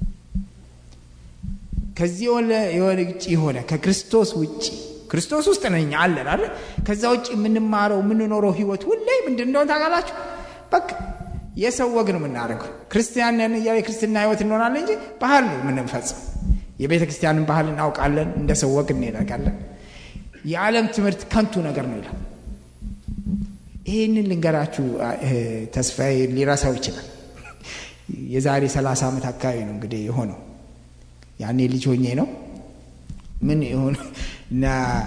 ከዚህ ወለ የሆነ ውጪ የሆነ ከክርስቶስ ውጪ ክርስቶስ ውስጥ ነኝ አለን አይደል? ከዛ ውጪ የምንማረው የምንኖረው ህይወት ሁሌ ምንድነው ታውቃላችሁ? በቃ የሰው ወግ ነው የምናደርገው። ክርስቲያን ነን ያለ ክርስትና ህይወት እንሆናለን እንጂ ባህል ነው የምንፈጽመው። የቤተ ክርስቲያንን ባህል እናውቃለን፣ እንደ ሰው ወግ እናደርጋለን። የዓለም ትምህርት ከንቱ ነገር ነው ይላል። ይሄንን ልንገራችሁ፣ ተስፋዬ ሊራሳው ይችላል። የዛሬ ሰላሳ ዓመት አካባቢ ነው እንግዲህ የሆነው። ያኔ ልጅ ሆኜ ነው ምን ይሆን እና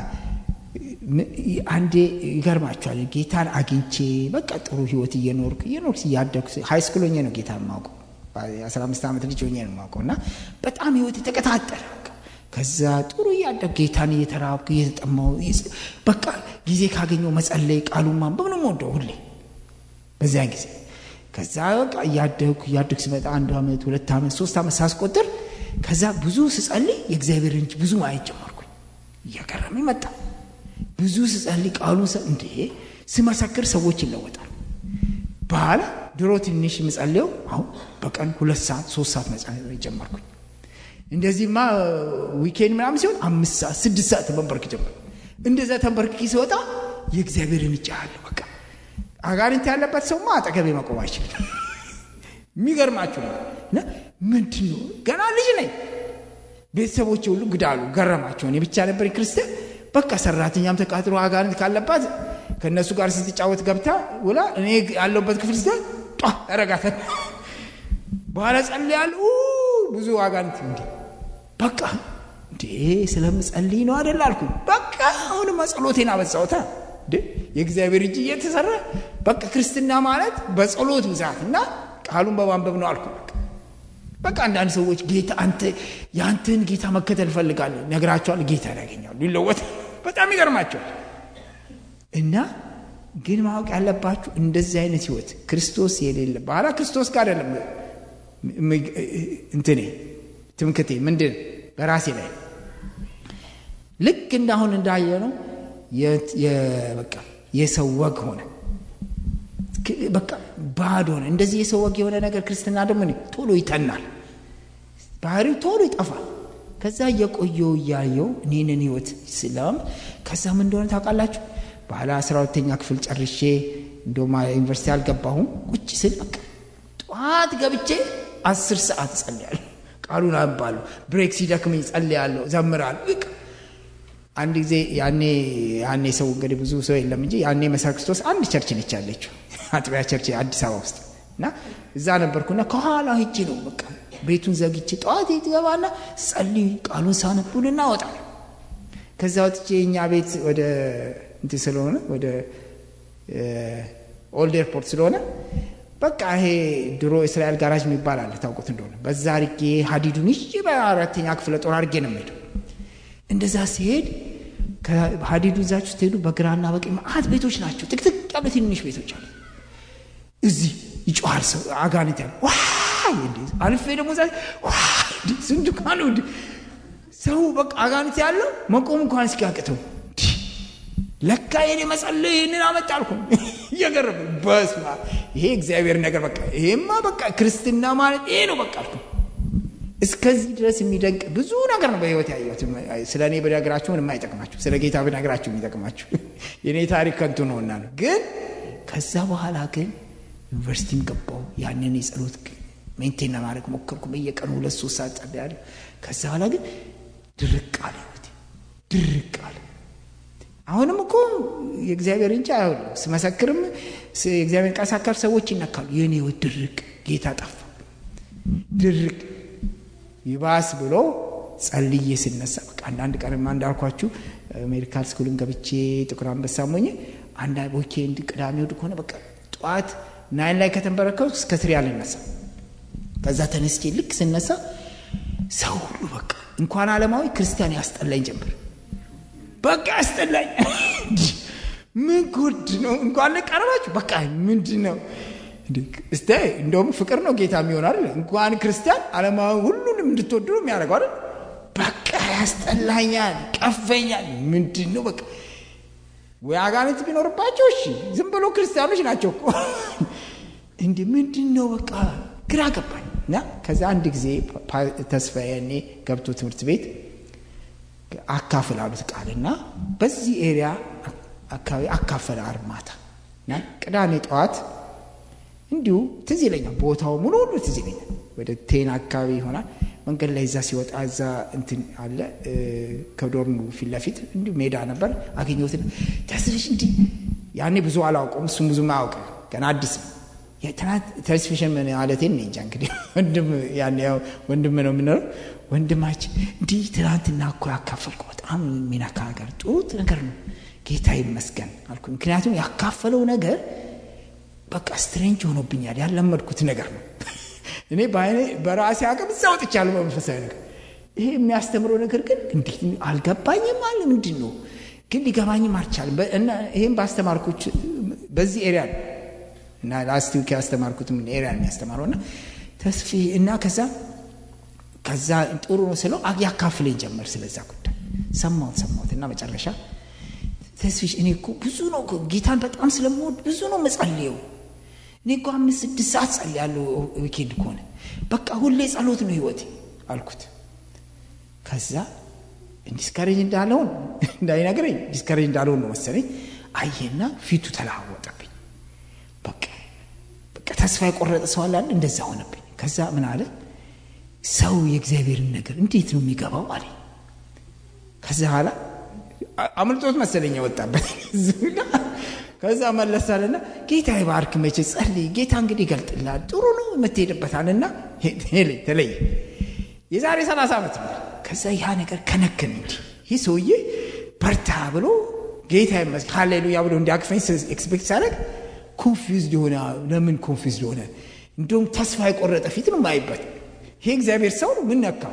አንዴ ይገርማችኋል፣ ጌታን አግኝቼ በቃ ጥሩ ህይወት እየኖርኩ እየኖርኩ ያደኩ ሃይ ስኩል ሆኜ ነው ጌታን ማውቀው። የአስራ አምስት ዓመት ልጅ ሆኜ ነው ማውቀውና በጣም ህይወት ተቀጣጠለ። ከዛ ጥሩ ያደኩ ጌታን እየተራብኩ እየተጠማው በቃ ጊዜ ካገኘው መጸለይ ቃሉን ማንበብ ነው የምወደው ሁሌ በዚያ ጊዜ። ከዛ በቃ ያደኩ ያደኩ ሲመጣ አንድ አመት ሁለት አመት ሶስት አመት ሳስቆጥር ከዛ ብዙ ስጸልይ የእግዚአብሔር እንጂ ብዙ ማየት ጀመርኩኝ። እየገረመኝ መጣ። ብዙ ስጸልይ ቃሉን እንዴ ስመሰክር ሰዎች ይለወጣሉ። በኋላ ድሮ ትንሽ መጸለየው አሁን በቀን ሁለት ሰዓት ሶስት ሰዓት መጸለይ ጀመርኩኝ። እንደዚህማ ዊኬንድ ምናምን ሲሆን አምስት ሰዓት ስድስት ሰዓት ተንበርክ ጀመርኩ። እንደዛ ተንበርክ ሲወጣ የእግዚአብሔርን ይጫል በቃ አጋንንት ያለበት ሰውማ አጠገቤ መቆም አይችልም። የሚገርማችሁ ነው እና ምንድነው ገና ልጅ ነኝ። ቤተሰቦቼ ሁሉ ግዳሉ ገረማቸው። እኔ ብቻ ነበር ክርስቲያን። በቃ ሰራተኛም ተቃጥሮ አጋንንት ካለባት ከነሱ ጋር ስትጫወት ገብታ ወላ እኔ ያለውበት ክፍል ስለ ጧ አረጋተ በኋላ ጸልያለሁ ብዙ አጋንንት እንዴ በቃ እንዴ ስለምጸልይ ነው አይደል አልኩ። በቃ አሁን ጸሎቴን አበዛውታ እንዴ የእግዚአብሔር እጅ እየተሰራ በቃ ክርስትና ማለት በጸሎት ብዛትና ቃሉን በማንበብ ነው አልኩ። በቃ አንዳንድ ሰዎች ጌታ አንተ ያንተን ጌታ መከተል ፈልጋለሁ ነግራቸዋል። ጌታ ያገኛሉ ይለወጥ በጣም ይገርማቸዋል። እና ግን ማወቅ ያለባችሁ እንደዚህ አይነት ህይወት ክርስቶስ የሌለ ባላ ክርስቶስ ጋር አይደለም እንትኔ ትምክቴ ምንድን በራሴ ላይ ልክ እንዳሁን እንዳየነው የበቃ የሰው ወግ ሆነ በቃ ባዶ ነው። እንደዚህ የሰው ወግ የሆነ ነገር ክርስትና ደግሞ ቶሎ ይተናል፣ ባህሪው ቶሎ ይጠፋል። ከዛ የቆየው ያየው እኔንን ህይወት ስለም ከዛ ምን እንደሆነ ታውቃላችሁ? በኋላ አስራ ሁለተኛ ክፍል ጨርሼ እንደማ ዩኒቨርሲቲ አልገባሁም። ቁጭ ስል በቃ ጧት ገብቼ አስር ሰዓት ጸልያለሁ፣ ቃሉን አንባለሁ፣ ብሬክ ሲደክመኝ ጸልያለሁ፣ ዘምራለሁ። አንድ ጊዜ ያኔ ያኔ ሰው እንግዲህ ብዙ ሰው የለም እንጂ ያኔ መሰረት ክርስቶስ አንድ ቸርች ነች ያለችው አጥቢያ ቸርች አዲስ አበባ ውስጥ እና እዛ ነበርኩና ከኋላ ሂጄ ነው በቃ ቤቱን ዘግቼ ጧት ይገባና ጸልይ ቃሉን ሳነቡልና ወጣ። ከዛ ወጥቼ እኛ ቤት ወደ እንት ስለሆነ ወደ ኦልድ ኤርፖርት ስለሆነ በቃ ይሄ ድሮ እስራኤል ጋራጅ የሚባል አለ ታውቁት እንደሆነ በዛ አርጌ ሀዲዱን ይዤ በአራተኛ ክፍለ ጦር አርጌ ነው የምሄደው። እንደዛ ሲሄድ ከሀዲዱ እዛች ስትሄዱ በግራና በቀኝ ማአት ቤቶች ናቸው። ጥቅጥቅ ያሉ ትንሽ ቤቶች አሉ። እዚህ ይጮሃል ሰው አጋንንት ያለ ዋይ እንዴ አልፌ ደግሞ እዛ ዋይ ስንዱካኑ ሰው በቃ አጋንንት ያለው መቆም እንኳን እስኪያቅተው ለካ የኔ መጸለይ እኔን አመጣልኩ እየገረመ በስማ ይሄ እግዚአብሔር ነገር በቃ ይሄማ በቃ ክርስትና ማለት ይሄ ነው በቃ አልኩ። እስከዚህ ድረስ የሚደንቅ ብዙ ነገር ነው በህይወት ያየሁት። ስለኔ በነገራችሁ ምንም አይጠቅማችሁ፣ ስለ ጌታ በነገራችሁ የሚጠቅማችሁ የኔ ታሪክ ከንቱ ነውና ነው። ግን ከዛ በኋላ ግን ዩኒቨርሲቲም ገባሁ። ያንን የጸሎት ሜንቴን ለማድረግ ሞከርኩ። በየቀኑ ሁለት ሶስት ሰዓት ጸልያለሁ። ከዛ በኋላ ግን ድርቅ አለ ህይወቴ፣ ድርቅ አለ። አሁንም እኮ የእግዚአብሔር እንጂ አይሆን ስመሰክርም የእግዚአብሔር ቃል ሳካፍ ሰዎች ይነካሉ። የኔ ህይወት ድርቅ፣ ጌታ ጠፋ፣ ድርቅ ይባስ ብሎ ጸልዬ ስነሳ በቃ አንዳንድ ቀንማ እንዳልኳችሁ ሜዲካል ስኩልን ገብቼ ጥቁር አንበሳ ሞኝ አንድ ዊኬንድ ቅዳሜ ወድ ከሆነ በቃ ጧት ናይን ላይ ከተንበረከው እስከ ትሪ ያልነሳ። ከዛ ተነስቼ ልክ ስነሳ ሰው ሁሉ በቃ እንኳን ዓለማዊ ክርስቲያን ያስጠላኝ ጀመር። በቃ ያስጠላኝ ምን ጉድ ነው እንኳን ለቀረባችሁ በቃ ምንድነው እስቲ እንደውም ፍቅር ነው ጌታ የሚሆን አይደል? እንኳን ክርስቲያን ዓለማዊ ሁሉንም እንድትወዱ ነው የሚያደርገው አይደል? በቃ ያስጠላኛል፣ ቀፈኛል። ምንድነው በቃ ወይ አጋንንት ቢኖርባቸው እሺ ዝም ብሎ ክርስቲያኖች ናቸው እኮ እንዴ ምንድነው በቃ ግራ ገባኝ። እና ከዛ አንድ ጊዜ ተስፋዬ ገብቶ ትምህርት ቤት አካፈላሉት ቃልና በዚህ ኤሪያ አካባቢ አካፈለ አርማታ እና ቅዳሜ ጠዋት እንዲሁ ትዝ ይለኛል። ቦታው ሙሉ ሁሉ ትዝ ይለኛል። ወደ ቴና አካባቢ ይሆናል። መንገድ ላይ እዛ ሲወጣ እዛ እንትን አለ ከዶርሙ ፊት ለፊት እንዲሁ ሜዳ ነበር። አገኘሁት። ተስፍሽ እንዲ ያኔ ብዙ አላውቀውም፣ እሱም ብዙ ማያውቅ ገና አዲስ ነው። የትናንት ተስፍሽን ምን አለቴን እንጃ እንግዲህ ወንድም ያኔ ያው ወንድም ነው የምንለው ወንድማችን እንዲ ትናንትና እኮ ያካፈልኩ በጣም የሚነካ ነገር ጥሩ ነገር ነው ጌታ ይመስገን አልኩ። ምክንያቱም ያካፈለው ነገር በቃ ስትሬንጅ ሆኖብኛል። ያለመድኩት ነገር ነው። እኔ ባይኔ በራሴ አቅም ዛውጥቻለሁ በመንፈሳዊ ነገር። ይሄ የሚያስተምረው ነገር ግን እንዴት አልገባኝም አለ ምንድነው ግን ሊገባኝም አልቻለም። እና ይሄን ባስተማርኩት በዚህ ኤሪያ እና ላስት ዊክ ያስተማርኩትም ኤሪያ ነው ያስተማረውና ተስፊ እና ከዛ ከዛ ጥሩ ነው ስለው ያካፍለኝ ጀመር። ስለዛ ጉዳይ ሰማሁት ሰማሁትና መጨረሻ ተስፊሽ እኔ እኮ ብዙ ነው ጌታን በጣም ስለምወድ ብዙ ነው መጸልየው። እኔ እኮ አምስት ስድስት ሰዓት ጸልያለሁ ዊኬንድ ከሆነ በቃ ሁሌ ጸሎት ነው ህይወቴ አልኩት። ከዛ ዲስከሬጅ እንዳለው እንዳይነግረኝ ዲስከሬጅ እንዳለው ነው መሰለኝ አየና ፊቱ ተለዋወጠብኝ። በቃ በቃ ተስፋ የቆረጠ ሰው አለ እንደዛ ሆነብኝ። ከዛ ምን አለ ሰው የእግዚአብሔርን ነገር እንዴት ነው የሚገባው አለ። ከዛ ኋላ አምልጦት መሰለኝ ወጣበት ዝና። ከዛ መለሳለና ጌታ ይባርክ መቼ ጸልይ ጌታ እንግዲህ ይገልጥልሃል ጥሩ ነው የምትሄድበታልና ሄለ ተለይ የዛሬ ሰላሳ ዓመት ነው። ከዛ ያ ነገር ከነከኝ እንጂ ይሄ ሰውዬ በርታ ብሎ ጌታ ይመስገን ሃሌሉያ ብሎ እንዲያቅፈኝ ኤክስፔክት ሳደርግ ኮንፊውዝድ ሆነ። ለምን ኮንፊውዝድ ሆነ? እንደውም ተስፋ የቆረጠ ፊት ነው ማይበት። ይሄ እግዚአብሔር ሰው ምን ነካ?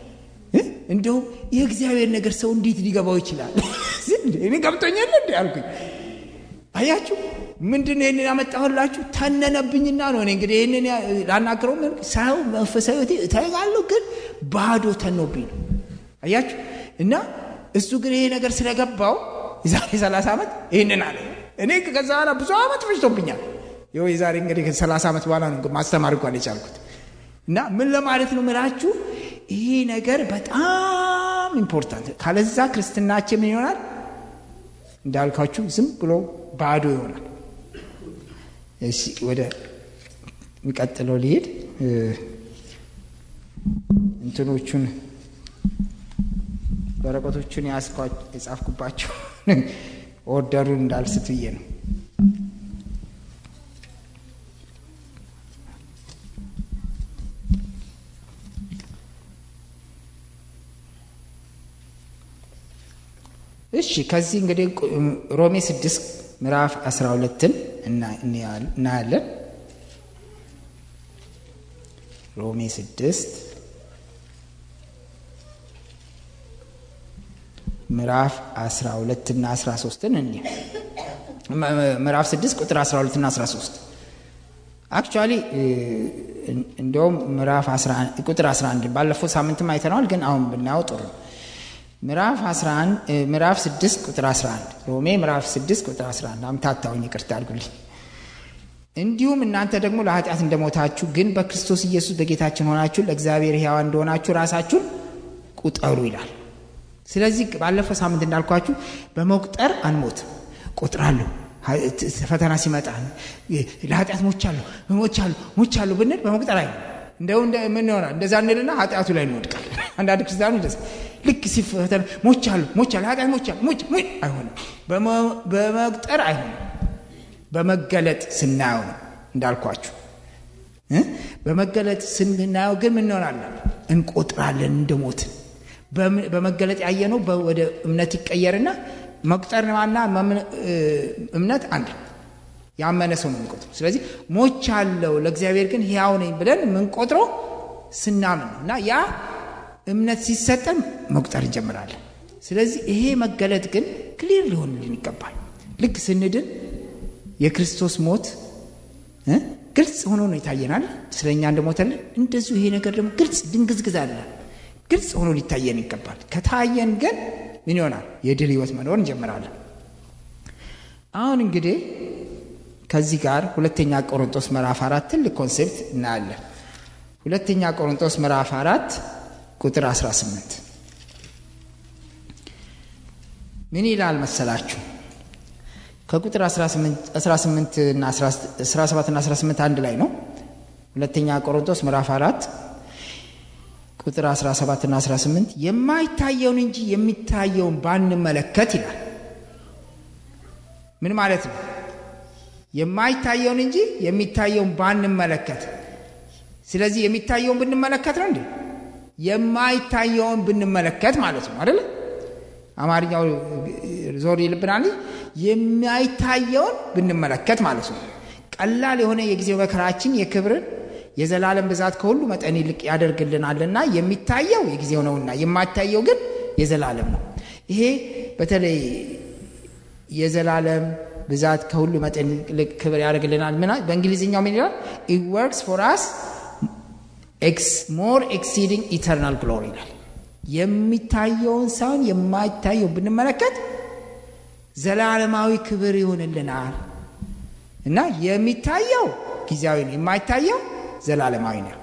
እንደውም የእግዚአብሔር ነገር ሰው እንዴት ሊገባው ይችላል? እኔ ገብቶኛል እንዴ አልኩኝ። አያችሁ ምንድነው ይሄንን ያመጣሁላችሁ? ተነነብኝና ነው። እኔ እንግዲህ ይሄንን ላናግረው ምን ሳይው መንፈሳዊ ታይጋለሁ ግን ባዶ ተነብኝ ነው። አያችሁ እና እሱ ግን ይሄ ነገር ስለገባው የዛሬ ሰላሳ ዓመት ይሄንን አለ። እኔ ከዛ በኋላ ብዙ ዓመት ፈጅቶብኛል። ይኸው የዛሬ እንግዲህ ሰላሳ ዓመት በኋላ ነው ማስተማር እንኳን የቻልኩት። እና ምን ለማለት ነው መላችሁ ይሄ ነገር በጣም ኢምፖርታንት። ካለዛ ክርስትናችን ምን ይሆናል እንዳልካችሁ ዝም ብሎ ባዶ ይሆናል። እሺ ወደ የሚቀጥለው ልሄድ። እንትኖቹን በረከቶቹን ያስኳቸው የጻፍኩባቸው ኦርደሩን እንዳልስት ብዬ ነው። እሺ ከዚህ እንግዲህ ሮሜ ስድስት ምዕራፍ አስራ ሁለትን እናያለን። ሮሜ ስድስት ምዕራፍ አስራ ሁለት እና አስራ ሶስትን እንዴ ምዕራፍ ስድስት ቁጥር አስራ ሁለት እና አስራ ሶስት አክቹአሊ እንደውም ምዕራፍ አስራ አንድ ቁጥር አስራ አንድ ባለፈው ሳምንትም አይተናል፣ ግን አሁን ብናየው ጥሩ ነው። ምዕራፍ አስራ አንድ ምዕራፍ ስድስት ቁጥር አስራ አንድ ሮሜ ምዕራፍ ስድስት ቁጥር አስራ አንድ አምታታውኝ ይቅርታ አድርጉልኝ። እንዲሁም እናንተ ደግሞ ለኃጢአት እንደሞታችሁ ግን በክርስቶስ ኢየሱስ በጌታችን ሆናችሁ ለእግዚአብሔር ሕያው እንደሆናችሁ ራሳችሁን ቁጠሩ ይላል። ስለዚህ ባለፈው ሳምንት እንዳልኳችሁ በመቁጠር አንሞትም፣ ቆጥራለሁ። ፈተና ሲመጣ ለኃጢአት ሞቻለሁ ሞቻለሁ ሞቻለሁ ብንል በመቁጠር አይሆንም። እንደው ምን ይሆናል? እንደዛ እንልና ኃጢአቱ ላይ እንወድቃለን። አንዳንድ ክርስቲያኑ እንደዛ ልክ ሲፈተና ሞቻለሁ ሞቻለሁ ኃጢአት ሞቻለሁ ሞች ሞች አይሆንም። በመቁጠር አይሆንም። በመገለጥ ስናየው እንዳልኳችሁ እ በመገለጥ ስናየው ግን ምን እንሆናለን? እንቆጥራለን እንደሞት። በመገለጥ ያየነው ወደ እምነት ይቀየርና መቁጠርና እምነት አንድ ያመነ ሰው ነው የሚቆጥረው። ስለዚህ ሞቻለሁ ለእግዚአብሔር ግን ሕያው ነኝ ብለን የምንቆጥረው ስናምን እና ያ እምነት ሲሰጠን መቁጠር እንጀምራለን። ስለዚህ ይሄ መገለጥ ግን ክሊር ሊሆንልን ይገባል። ልክ ስንድን የክርስቶስ ሞት እ ግልጽ ሆኖ ነው ይታየናል ስለኛ እንደሞተልን። እንደዚሁ ይሄ ነገር ደግሞ ግልጽ ድንግዝግዝ አለ ግልጽ ሆኖ ሊታየን ይገባል። ከታየን ግን ምን ይሆናል? የድል ሕይወት መኖር እንጀምራለን። አሁን እንግዲህ ከዚህ ጋር ሁለተኛ ቆሮንቶስ ምዕራፍ አራት ትልቅ ኮንሴፕት እናያለን። ሁለተኛ ቆሮንቶስ ምዕራፍ አራት ቁጥር አስራ ስምንት ምን ይላል መሰላችሁ? ከቁጥር አስራ ስምንት እና አስራ ሰባት እና አስራ ስምንት አንድ ላይ ነው። ሁለተኛ ቆሮንቶስ ምዕራፍ አራት ቁጥር አስራ ሰባት እና አስራ ስምንት የማይታየውን እንጂ የሚታየውን ባንመለከት ይላል። ምን ማለት ነው? የማይታየውን እንጂ የሚታየውን ባንመለከት። ስለዚህ የሚታየውን ብንመለከት ነው እንዴ? የማይታየውን ብንመለከት ማለት ነው አይደል? አማርኛው ዞር ይልብናል። የማይታየውን ብንመለከት ማለት ነው። ቀላል የሆነ የጊዜው መከራችን የክብርን የዘላለም ብዛት ከሁሉ መጠን ይልቅ ያደርግልናልና የሚታየው የጊዜው ነውና የማይታየው ግን የዘላለም ነው። ይሄ በተለይ የዘላለም ብዛት ከሁሉ መጠን ይልቅ ክብር ያደርግልናል ምን በእንግሊዝኛው ምን ይላል? it works for us ex more exceeding eternal glory ይላል። የሚታየውን ሳይሆን የማይታየው ብንመለከት ዘላለማዊ ክብር ይሆንልናል እና የሚታየው ጊዜያዊ ነው፣ የማይታየው ዘላለማዊ ነው።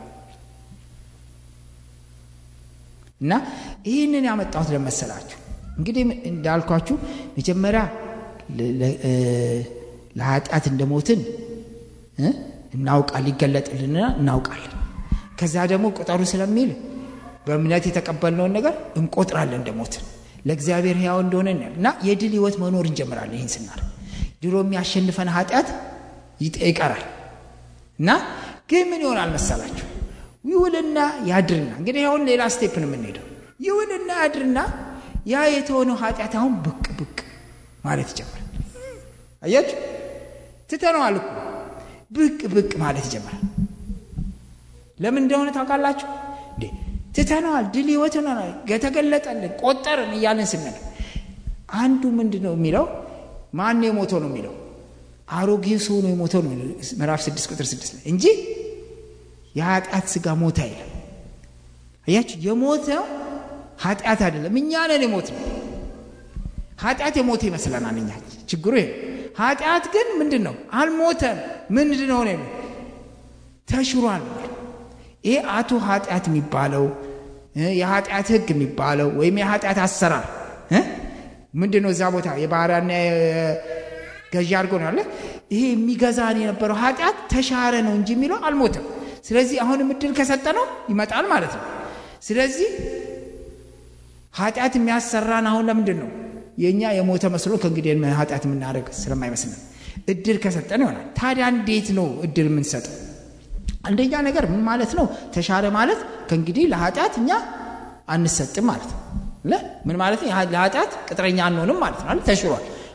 እና ይህንን ያመጣሁት ለመሰላችሁ እንግዲህ እንዳልኳችሁ መጀመሪያ ለኃጢአት እንደሞትን እናውቃለን፣ ይገለጥልንና እናውቃለን። ከዛ ደግሞ ቁጠሩ ስለሚል በእምነት የተቀበልነውን ነገር እንቆጥራለን እንደሞትን ለእግዚአብሔር ሕያው እንደሆነ እና የድል ሕይወት መኖር እንጀምራለን። ይህን ስናደርግ ድሮ የሚያሸንፈን ኃጢአት ይቀራል እና ግን ምን ይሆናል መሰላችሁ? ይውልና ያድርና እንግዲህ አሁን ሌላ ስቴፕ ነው የምንሄደው። ይውልና ያድርና ያ የተሆነው ኃጢአት አሁን ብቅ ብቅ ማለት ይጀምራል። አያችሁ? ትተነዋል እኮ ብቅ ብቅ ማለት ይጀምራል። ለምን እንደሆነ ታውቃላችሁ እንዴ? ትተነዋል፣ ድል ሕይወት ነው የተገለጠልን፣ ቆጠርን እያልን ስንል አንዱ ምንድነው የሚለው? ማን የሞተው ነው የሚለው? አሮጌው ሰው ነው የሞተው ነው ምዕራፍ ስድስት ቁጥር ስድስት ላይ እንጂ የኃጢአት ሥጋ ሞተ አይልም። አያችሁ? የሞተው ኃጢአት አይደለም፣ እኛ ነን የሞትነው። ኃጢአት የሞተ ይመስለናል እኛ። ችግሩ ይሄ ኃጢአት ግን ምንድነው? አልሞተም። ምንድነው ነው? ተሽሯል። ይሄ አቱ ኃጢአት የሚባለው የኃጢአት ሕግ የሚባለው ወይም የኃጢአት አሰራር እ ምንድነው? እዛ ቦታ የባሪያና ገዢ አድርጎ ነው ያለ። ይሄ የሚገዛን የነበረው ኃጢአት ተሻረ ነው እንጂ የሚለው አልሞተም። ስለዚህ አሁንም እድል ከሰጠነው ይመጣል ማለት ነው። ስለዚህ ኃጢአት የሚያሰራን አሁን ለምንድን ነው? የኛ የሞተ መስሎ ከእንግዲህ ኃጢአት የምናደርግ ስለማይመስለን እድል ከሰጠን ይሆናል። ታዲያ እንዴት ነው እድል የምንሰጠው? አንደኛ ነገር ምን ማለት ነው? ተሻረ ማለት ከእንግዲህ ለኃጢአት እኛ አንሰጥም ማለት ነው። ምን ማለት ነው? ለኃጢአት ቅጥረኛ አንሆንም ማለት ነው። ተሽሯል።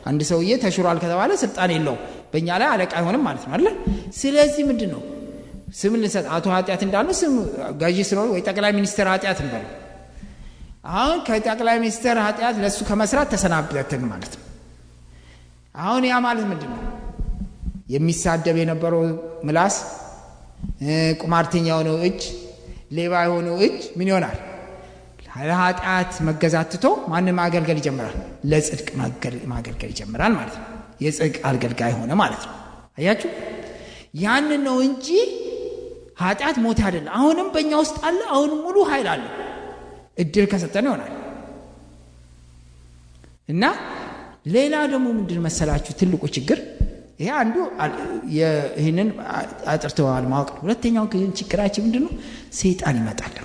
አንድ ሰውዬ ተሽሯል ከተባለ ስልጣን የለውም በእኛ ላይ አለቃ አይሆንም ማለት ነው አይደል? ስለዚህ ምንድነው ስም ልንሰጥ አቶ ኃጢአት እንዳልነው ስም ጋጂ ስለሆነ ወይ ጠቅላይ ሚኒስትር ኃጢአት እንበለው። አሁን ከጠቅላይ ሚኒስትር ኃጢአት ለሱ ከመስራት ተሰናብተን ማለት ነው። አሁን ያ ማለት ምንድነው? የሚሳደብ የነበረው ምላስ፣ ቁማርተኛ የሆነው እጅ፣ ሌባ የሆነው እጅ ምን ይሆናል? ለኃጢአት መገዛትቶ ማንም ማገልገል ይጀምራል፣ ለጽድቅ ማገልገል ይጀምራል ማለት ነው። የጽድቅ አገልጋይ ሆነ ማለት ነው። አያችሁ? ያን ነው እንጂ ኃጢአት ሞት አይደለም። አሁንም በእኛ ውስጥ አለ። አሁንም ሙሉ ኃይል አለ። እድል ከሰጠን ይሆናል። እና ሌላ ደግሞ ምንድን መሰላችሁ ትልቁ ችግር ይሄ አንዱ ይሄንን አጥርተዋል ማወቅ። ሁለተኛው ግን ችግራችን ምንድነው? ሰይጣን ይመጣል።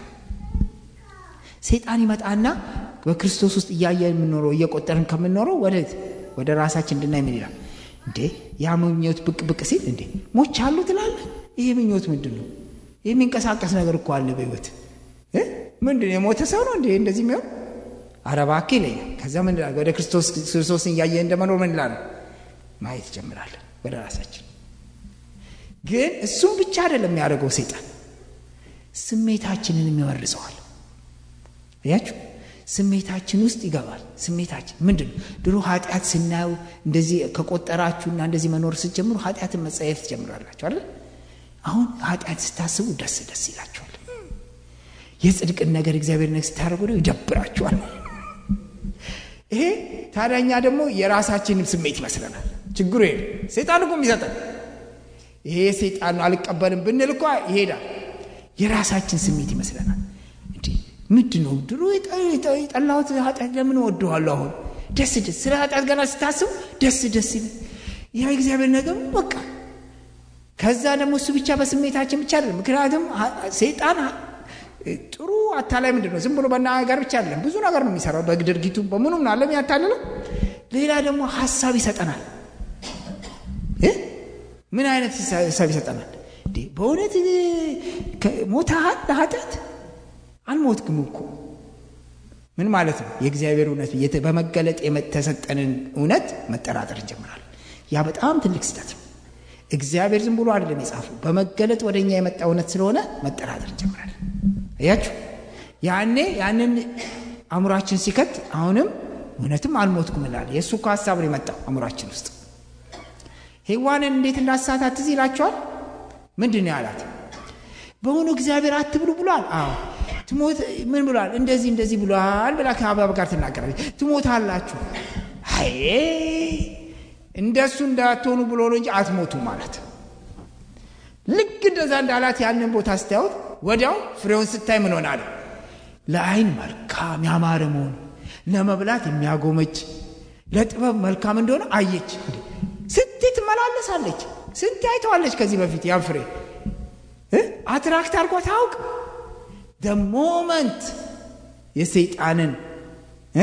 ሰይጣን ይመጣና በክርስቶስ ውስጥ እያየን የምንኖረው እየቆጠርን ከምንኖረው ወደ ወደ ራሳችን እንድናይ ምን ይላል? እንዴ ያ ምኞት ብቅ ብቅ ሲል እንዴ ሞች አሉ ትላለህ። ይሄ ምኞት ምንድነው? ይሄ የሚንቀሳቀስ ነገር እኮ አለ በህይወት እ ምንድነው? የሞተ ሰው ነው እንዴ እንደዚህ የሚሆን? አረባክ ይለኛል። ከዛ ምን ይላል? ወደ ክርስቶስ ክርስቶስን እያየን እንደመኖር ምን ይላል? ማየት ጀምራል ወደ ራሳችን። ግን እሱም ብቻ አይደለም የሚያደርገው ሰይጣን፣ ስሜታችንን ይወርሰዋል። አያችሁ? ስሜታችን ውስጥ ይገባል። ስሜታችን ምንድነው? ድሮ ኃጢአት ስናዩ እንደዚህ ከቆጠራችሁና እንደዚህ መኖር ስትጀምሩ ኃጢአትን መጸየፍ ትጀምራላችሁ አይደል? አሁን ኃጢአት ስታስቡ ደስ ደስ ይላችኋል። የጽድቅን ነገር እግዚአብሔር ነገር ስታደርጉ ነው ይደብራችኋል። ይሄ ታዲያኛ ደግሞ የራሳችንን ስሜት ይመስለናል። ችግሩ ይሄ ሰይጣን እኮ የሚሰጠን ይሄ ሰይጣን ነው አልቀበልም ብንል እኮ ይሄዳል። የራሳችን ስሜት ይመስለናል። እንዴ ምንድነው ድሮ የጠላሁት ኃጢአት ለምን ወደዋለሁ? አሁን ደስ ደስ ስለ ኃጢአት ገና ስታስቡ ደስ ደስ ይላል። ያ እግዚአብሔር ነገር በቃ ከዛ ደግሞ እሱ ብቻ በስሜታችን ብቻ አይደለም። ምክንያቱም ሰይጣን ጥሩ አታላይ ምንድነው? ዝም ብሎ በእናገር ብቻ አይደለም፣ ብዙ ነገር ነው የሚሰራው። በድርጊቱ በምኑም ነው ዓለም ያታለለው። ሌላ ደግሞ ሐሳብ ይሰጠናል። እ ምን አይነት ሐሳብ ይሰጠናል? እንዴ በእውነት ሞተሃል ለኃጢአት? አልሞትኩም እኮ። ምን ማለት ነው? የእግዚአብሔር እውነት በመገለጥ የተሰጠንን እውነት መጠራጠር እንጀምራለን። ያ በጣም ትልቅ ስህተት ነው። እግዚአብሔር ዝም ብሎ አይደለም የጻፈው፣ በመገለጥ ወደኛ የመጣ እውነት ስለሆነ መጠራጠር እንጀምራለን። አያችሁ? ያኔ ያንን አእምሯችን ሲከት አሁንም እውነትም አልሞትኩም ይላል። የሱ ሐሳብ ነው የመጣው አእምሯችን ውስጥ። ሔዋንን እንዴት እንዳሳታት እዚህ ይላችኋል። ምንድነው ያላት? በእውኑ እግዚአብሔር አትብሉ ብሏል? አዎ። ትሞት ምን ብሏል? እንደዚህ እንደዚህ ብሏል ብላ ከአባባ ጋር ትናገራለች። ትሞታላችሁ። አይ እንደሱ እንዳትሆኑ ብሎ ነው እንጂ አትሞቱ ማለት። ልክ እንደዛ እንዳላት ያንን ቦታ ስታዩት ወዲያው ፍሬውን ስታይ ምን ሆናል? ለዓይን መልካም ያማረ መሆኑ ለመብላት የሚያጎመጅ ለጥበብ መልካም እንደሆነ አየች። ስንት ትመላለሳለች፣ ስንት አይተዋለች ከዚህ በፊት ያን ፍሬ እ አትራክት አድርጎ ታውቅ። the moment የሰይጣንን እ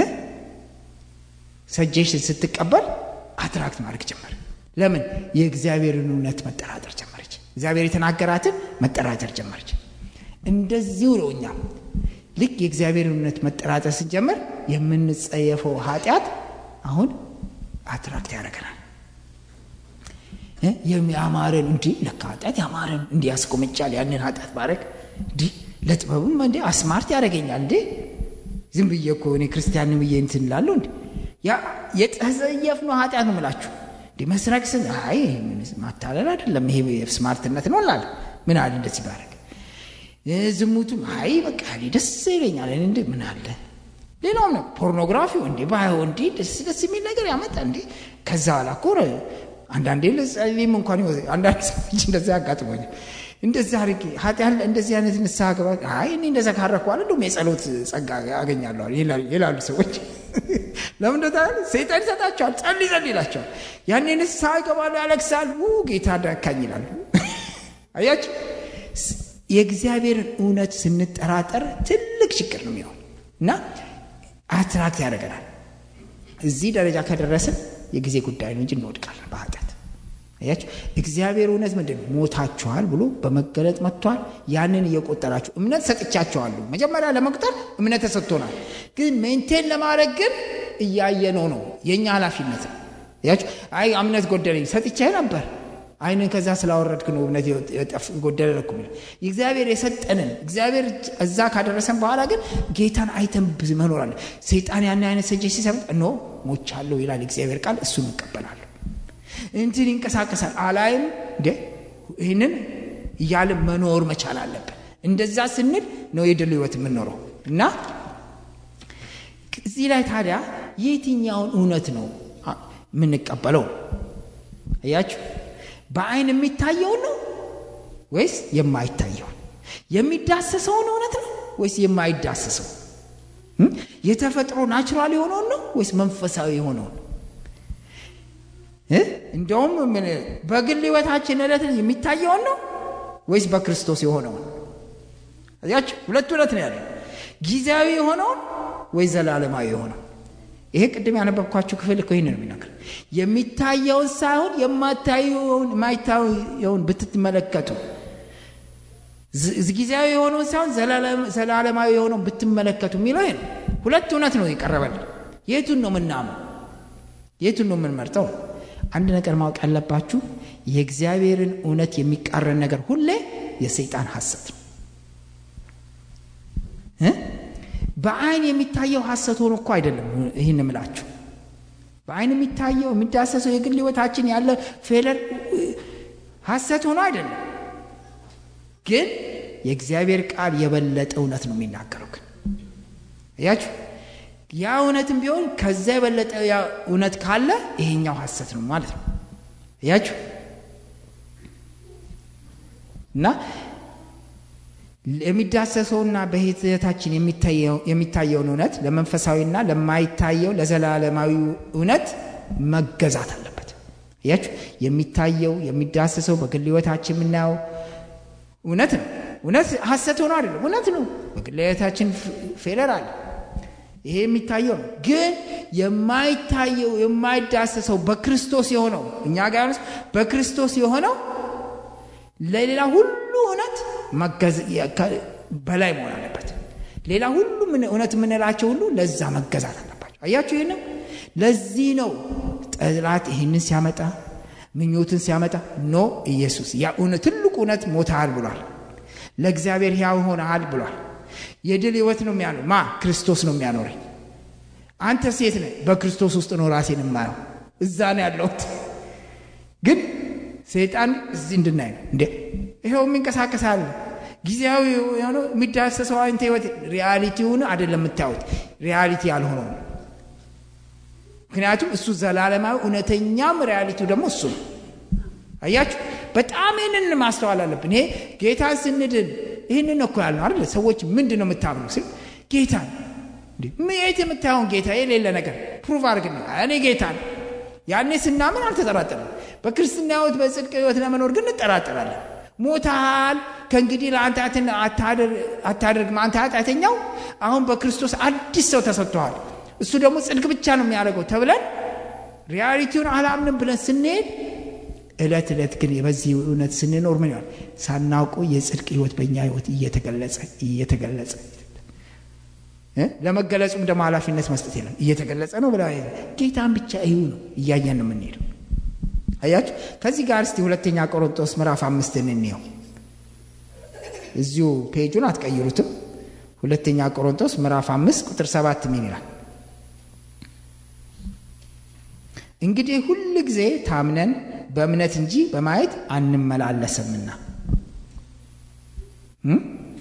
ሰጀሽን ስትቀበል አትራክት ማድረግ ጀመረ። ለምን? የእግዚአብሔርን እውነት መጠራጠር ጀመረች። እግዚአብሔር የተናገራትን መጠራጠር ጀመረች። እንደዚሁ ነው እኛ ልክ የእግዚአብሔርን እውነት መጠራጠር ስንጀምር የምንጸየፈው ኃጢአት አሁን አትራክት ያደርገናል። እ የሚያማረን እንዴ ለካ ኃጢአት ያማረን እንዴ ያስቆመጫል። ያንን ኃጢአት ባረክ እንዴ ለጥበብም እንዴ አስማርት ያደርገኛል። እንዴ ዝም ብዬ እኮ እኔ ክርስቲያን ነኝ ብዬ እንትን እላለሁ። እንዴ ያ የተጸየፍነው ኃጢአት ነው የምላችሁ። እንዴ መስራቅ ስን አይ ማታለል አይደለም ይሄ ስማርትነት ነው አላለ። ምን አለ እንደዚህ ባረክ ዝሙቱም አይ በቃ ደስ ይለኛል እንዴ ምን አለ። ሌላው ነው ፖርኖግራፊው እንዴ ባይሆን እንዴ ደስ ደስ የሚል ነገር ያመጣ እንዴ። ከዛ አላኮረ አንዳንዴ ለጸሊም እንኳን አንዳንድ ሰዎች እንደዛ ያጋጥመኛል። እንደዛ አርቂ ኃጢአት እንደዚህ አይነት ንስሐ ገባ አይ እኔ እንደዛ ካረኩ አለ እንደውም የጸሎት ጸጋ ያገኛለሁ ይላሉ ሰዎች። ለምን እንደታል ሰይጣን ይሰጣቸዋል፣ ጸልይ ጸልይ ይላቸዋል። ያኔ ንስሐ ይገባሉ፣ ያለቅሳሉ፣ ጌታ ዳካኝ ይላሉ። አያችሁ? የእግዚአብሔርን እውነት ስንጠራጠር ትልቅ ችግር ነው የሚሆነው እና አትራክት ያደርገናል። እዚህ ደረጃ ከደረስን የጊዜ ጉዳይ ነው እንጂ እንወድቃለን በኃጢአት። አያችሁ? እግዚአብሔር እውነት ምንድን ነው? ሞታችኋል ብሎ በመገለጥ መጥቷል። ያንን እየቆጠራችሁ እምነት ሰጥቻችኋለሁ። መጀመሪያ ለመቁጠር እምነት ተሰጥቶናል፣ ግን ሜንቴን ለማድረግ ግን እያየነው ነው። የኛ ኃላፊነት ያችሁ አይ እምነት ጎደለኝ ሰጥቼ ነበር አይንን ከዛ ስላወረድክ ነው እምነት ጎደለልኩ። እግዚአብሔር የሰጠንን እግዚአብሔር እዛ ካደረሰን በኋላ ግን ጌታን አይተን መኖር አለ። ሰይጣን ያን አይነት ሰጀሽ ሲሰጥ ኖ ሞቻለሁ ይላል እግዚአብሔር ቃል። እሱን እንቀበላለን። እንትን ይንቀሳቀሳል አላይም እንዴ ይሄንን ይያለ መኖር መቻል አለበት። እንደዛ ስንል ነው የድል ህይወት የምንኖረው። እና እዚህ ላይ ታዲያ የትኛውን እውነት ነው የምንቀበለው? አያችሁ በአይን የሚታየው ነው ወይስ የማይታየው? የሚዳሰሰው ነው እውነት ነው ወይስ የማይዳሰሰው? የተፈጥሮ ናቹራል የሆነው ነው ወይስ መንፈሳዊ የሆነው? እ እንደውም በግል ህይወታችን እለት የሚታየው ነው ወይስ በክርስቶስ የሆነው? አያችሁ ሁለት ሁለት ነው ያለው። ጊዜያዊ የሆነው ወይ ዘላለማዊ የሆነው? ይሄ ቅድም ያነበብኳችሁ ክፍል እኮ ይሄን ነው የሚናገር። የሚታየውን ሳይሆን የማይታየውን ማይታየውን ብትመለከቱ ጊዜያዊ የሆነውን ሳይሆን ዘላለማዊ የሆነውን ብትመለከቱ የሚለው ይሄ ነው። ሁለት እውነት ነው ይቀርባል። የቱን ነው የምናምነው? የቱን ነው የምንመርጠው? አንድ ነገር ማወቅ ያለባችሁ የእግዚአብሔርን እውነት የሚቃረን ነገር ሁሌ የሰይጣን ሐሰት ነው። እ በአይን የሚታየው ሐሰት ሆኖ እኮ አይደለም ይሄን እምላችሁ። በአይን የሚታየው የሚዳሰሰው የግል ህይወታችን ያለ ፌለር ሐሰት ሆኖ አይደለም። ግን የእግዚአብሔር ቃል የበለጠ እውነት ነው የሚናገረው። ግን አያችሁ ያ እውነትም ቢሆን ከዛ የበለጠ ያ እውነት ካለ ይሄኛው ሐሰት ነው ማለት ነው። አያችሁ እና የሚዳሰሰውና በህይወታችን የሚታየው የሚታየውን እውነት ለመንፈሳዊና ለማይታየው ለዘላለማዊ እውነት መገዛት አለበት። አያችሁ የሚታየው የሚዳሰሰው በግል ህይወታችን የምናየው እውነት ነው። እውነት ሐሰት ሆኖ አይደለም፣ እውነት ነው። በግል ህይወታችን ፌለር አለ፣ ይሄ የሚታየው ነው። ግን የማይታየው የማይዳሰሰው በክርስቶስ የሆነው እኛ ጋር በክርስቶስ የሆነው ለሌላ ሁሉ እውነት መገዝ በላይ መሆን አለበት። ሌላ ሁሉ ምን እውነት የምንላቸው ሁሉ ለዛ መገዛት አለባቸው። አያችሁ ይሄን ለዚህ ነው ጠላት ይሄንን ሲያመጣ ምኞትን ሲያመጣ ኖ ኢየሱስ ያ እውነት ትልቁ እውነት ሞታል ብሏል፣ ለእግዚአብሔር ሕያው ሆነሃል ብሏል። የድል ህይወት ነው የሚያኖር ማ ክርስቶስ ነው የሚያኖረኝ። አንተ ሴት ነህ በክርስቶስ ውስጥ ነው ራሴን የማየው እዛ ነው ያለሁት። ግን ሰይጣን እዚህ እንድናይ እንዴ ይሄው የሚንቀሳቀሳል ጊዜያዊ የሆነ የሚዳሰሰው አንተ ህይወት ሪያሊቲውን አይደለም የምታዩት፣ ሪያሊቲ ያልሆነው። ምክንያቱም እሱ ዘላለማዊ እውነተኛም ሪያሊቲው ደግሞ እሱ ነው። አያችሁ በጣም ይሄንን ማስተዋል አለብን። ይሄ ጌታን ስንድን ይሄንን እኮ ያልነው አይደል? ሰዎች ምንድነው የምታምኑት ሲል ጌታን እንዴ ምን የምታዩን ጌታ የሌለ ነገር ፕሩቭ አድርግልኝ እኔ ጌታን ያኔ ስናምን አልተጠራጠረም። በክርስትና ህይወት በጽድቅ ህይወት ለመኖር ግን እንጠራጠራለን። ሞታል ከእንግዲህ ለአንተ አታደርግ አታደርግ ማንተ ኃጢአተኛው አሁን በክርስቶስ አዲስ ሰው ተሰጥቷል፣ እሱ ደግሞ ጽድቅ ብቻ ነው የሚያደርገው ተብለን ሪያሊቲውን አላምንም ብለን ስንሄድ እለት እለት ግን በዚህ እውነት ስንኖር ምን ይሆናል? ሳናውቀው የጽድቅ ህይወት በእኛ ህይወት እየተገለጸ እየተገለጸ እ ለመገለጹም ደግሞ ኃላፊነት መስጠት የለም እየተገለጸ ነው ብላ ጌታን ብቻ ይሁ ነው እያየን ነው የምንሄደው። አያችሁ ከዚህ ጋር እስቲ ሁለተኛ ቆሮንቶስ ምዕራፍ አምስት እንየው። እዚሁ ፔጁን አትቀይሩትም። ሁለተኛ ቆሮንቶስ ምዕራፍ አምስት ቁጥር ሰባት ምን ይላል? እንግዲህ ሁሉ ጊዜ ታምነን በእምነት እንጂ በማየት አንመላለስምና እ